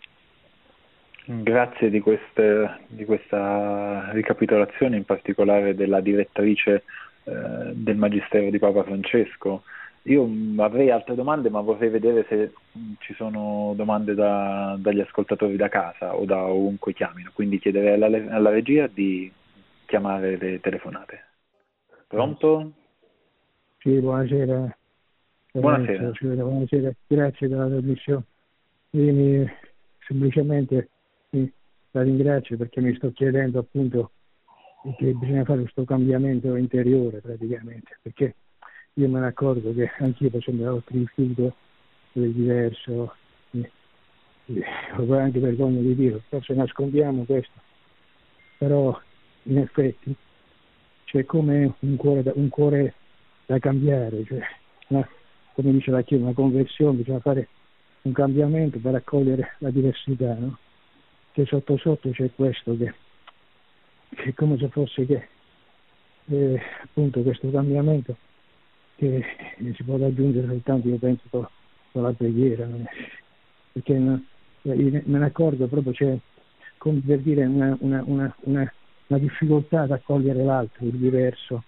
Grazie di, queste, di questa ricapitolazione, in particolare della direttrice eh, del Magistero di Papa Francesco. Io avrei altre domande, ma vorrei vedere se ci sono domande da, dagli ascoltatori da casa o da ovunque chiamino, quindi chiederei alla, alla regia di chiamare le telefonate. Pronto? Sì, buonasera. Buonasera. Buonasera, grazie della trasmissione. Io mi, semplicemente mi, la ringrazio perché mi sto chiedendo appunto che bisogna fare questo cambiamento interiore praticamente, perché io me ne accorgo che anch'io facendo altri istituto è diverso, eh, eh, ho anche vergogna di dire, forse nascondiamo questo, però in effetti c'è come un cuore da, un cuore da cambiare, cioè, una, come dice la Chiesa, una conversione, bisogna fare un cambiamento per accogliere la diversità, no? Che sotto sotto c'è questo che, che è come se fosse che eh, appunto questo cambiamento che si può raggiungere soltanto, io penso, con, con la preghiera, perché no, me ne accorgo proprio, c'è come per dire una, una, una, una, una difficoltà ad accogliere l'altro, il diverso.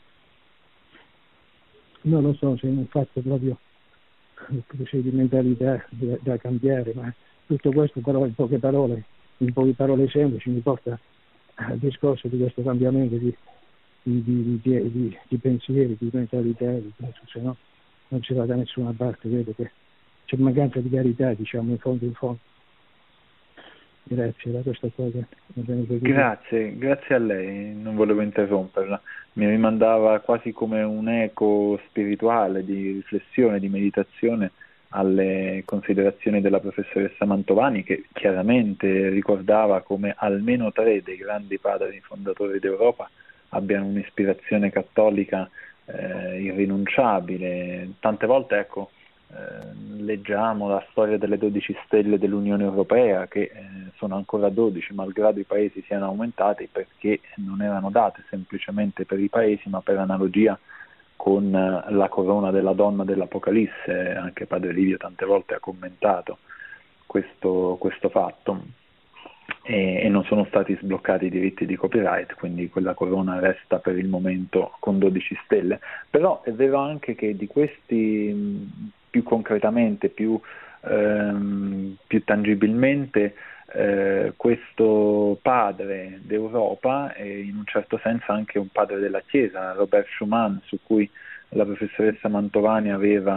Non lo so se è un fatto proprio di mentalità da, da cambiare, ma tutto questo però in poche parole, in poche parole semplici mi porta al discorso di questo cambiamento di Di, di, di, di, di pensieri, di mentalità, di penso, se no non si va da nessuna parte. Vedo che c'è mancanza di carità, diciamo, in fondo in fondo. Grazie, da questa cosa. Grazie, grazie a lei, non volevo interromperla. Mi rimandava quasi come un eco spirituale di riflessione, di meditazione alle considerazioni della professoressa Mantovani, che chiaramente ricordava come almeno tre dei grandi padri fondatori d'Europa abbiano un'ispirazione cattolica eh, irrinunciabile. Tante volte, ecco, eh, leggiamo la storia delle dodici stelle dell'Unione Europea, che eh, sono ancora dodici, malgrado i paesi siano aumentati, perché non erano date semplicemente per i paesi, ma per analogia con eh, la corona della donna dell'Apocalisse. Anche Padre Livio tante volte ha commentato questo, questo fatto. E, e non sono stati sbloccati i diritti di copyright, quindi quella corona resta per il momento con dodici stelle. Però è vero anche che di questi, più concretamente, più, ehm, più tangibilmente, eh, questo padre d'Europa è in un certo senso anche un padre della Chiesa, Robert Schuman, su cui la professoressa Mantovani aveva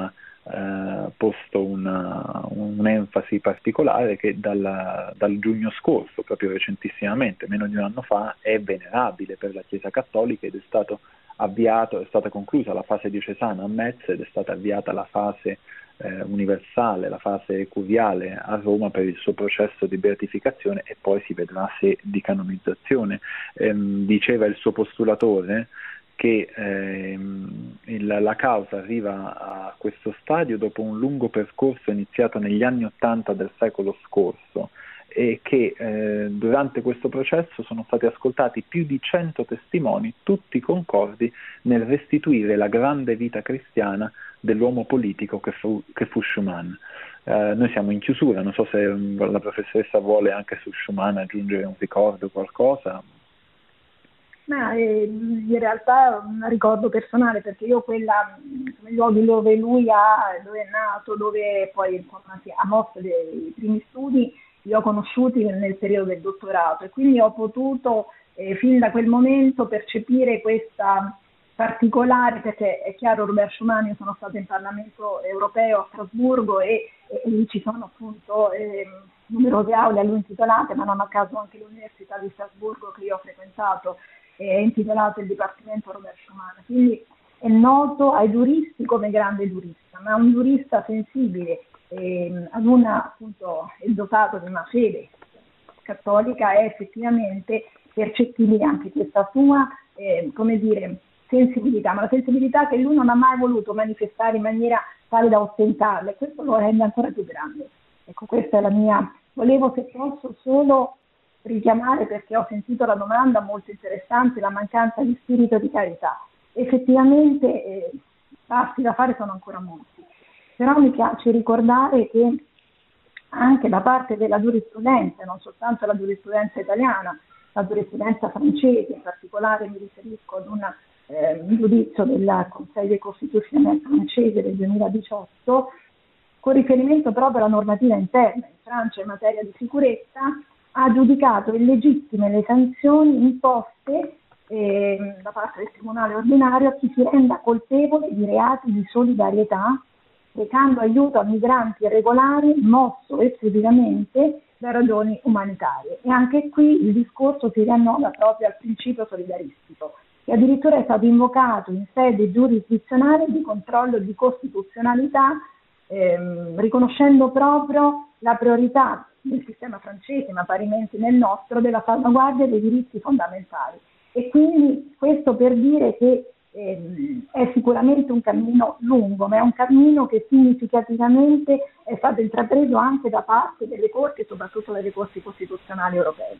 eh, posto una, un'enfasi particolare che dal, dal giugno scorso, proprio recentissimamente, meno di un anno fa, è venerabile per la Chiesa Cattolica ed è stato avviato, è stata conclusa la fase diocesana a Metz ed è stata avviata la fase eh, universale, la fase curiale a Roma per il suo processo di beatificazione e poi si vedrà se di canonizzazione. Ehm, diceva il suo postulatore che ehm, il, la causa arriva a questo stadio dopo un lungo percorso iniziato negli anni Ottanta del secolo scorso e che eh, durante questo processo sono stati ascoltati più di cento testimoni, tutti concordi nel restituire la grande vita cristiana dell'uomo politico che fu, che fu Schumann. Eh, noi siamo in chiusura, non so se la professoressa vuole anche su Schumann aggiungere un ricordo, qualcosa. Ma eh, in realtà è un ricordo personale, perché io quella, quei luoghi dove lui ha, dove è nato, dove poi insomma, si ha mosso dei primi studi, li ho conosciuti nel periodo del dottorato e quindi ho potuto eh, fin da quel momento percepire questa particolare, perché è chiaro, Robert Schumann, io sono stata in Parlamento europeo a Strasburgo e, e lì ci sono appunto eh, numerose aule a lui intitolate, ma non a caso anche l'Università di Strasburgo che io ho frequentato è intitolato il Dipartimento Robert Schumann, quindi è noto ai giuristi come grande giurista, ma un giurista sensibile, eh, ad una appunto è dotato di una fede cattolica, è effettivamente percettibile anche questa sua eh, come dire sensibilità, ma la sensibilità che lui non ha mai voluto manifestare in maniera tale da ostentarla, e questo lo rende ancora più grande. Ecco, questa è la mia, volevo, se posso, solo richiamare, perché ho sentito la domanda molto interessante, la mancanza di spirito di carità. Effettivamente eh, passi da fare sono ancora molti, però mi piace ricordare che anche da parte della giurisprudenza, non soltanto la giurisprudenza italiana, la giurisprudenza francese, in particolare mi riferisco ad una, eh, un giudizio del Conseil costitutionnel francese del duemiladiciotto, con riferimento proprio alla normativa interna in Francia in materia di sicurezza, ha giudicato illegittime le sanzioni imposte eh, da parte del Tribunale ordinario a chi si renda colpevole di reati di solidarietà, recando aiuto a migranti irregolari mosso esclusivamente da ragioni umanitarie. E anche qui il discorso si riannova proprio al principio solidaristico, che addirittura è stato invocato in sede giurisdizionale di controllo di costituzionalità, ehm, riconoscendo proprio la priorità nel sistema francese, ma parimenti nel nostro, della salvaguardia dei diritti fondamentali. E quindi questo per dire che ehm, è sicuramente un cammino lungo, ma è un cammino che significativamente è stato intrapreso anche da parte delle corti e soprattutto delle corti costituzionali europee.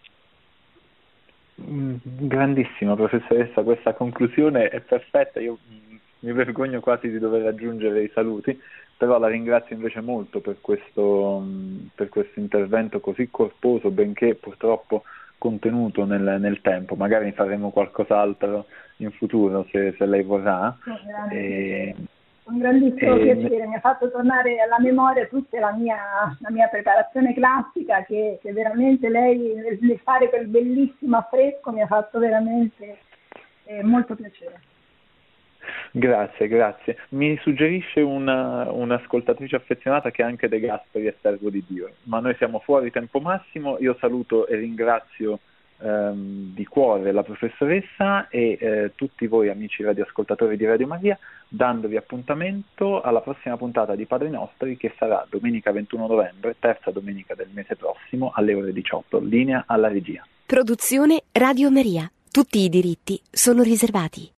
Grandissima professoressa, questa conclusione è perfetta, io mi vergogno quasi di dover aggiungere i saluti, però la ringrazio invece molto per questo, per questo intervento così corposo, benché purtroppo contenuto nel, nel tempo. Magari faremo qualcos'altro in futuro se, se lei vorrà. E, un grandissimo e, piacere, mi ha fatto tornare alla memoria tutta la mia, la mia preparazione classica, che, che veramente lei nel, nel fare quel bellissimo affresco mi ha fatto veramente eh, molto piacere. Grazie, grazie. Mi suggerisce una, un'ascoltatrice affezionata che anche De Gasperi è servo di Dio, ma noi siamo fuori tempo massimo. Io saluto e ringrazio ehm, di cuore la professoressa e eh, tutti voi amici radioascoltatori di Radio Maria, dandovi appuntamento alla prossima puntata di Padri Nostri, che sarà domenica ventuno novembre, terza domenica del mese prossimo, alle ore diciotto. Linea alla regia. Produzione Radio Maria. Tutti i diritti sono riservati.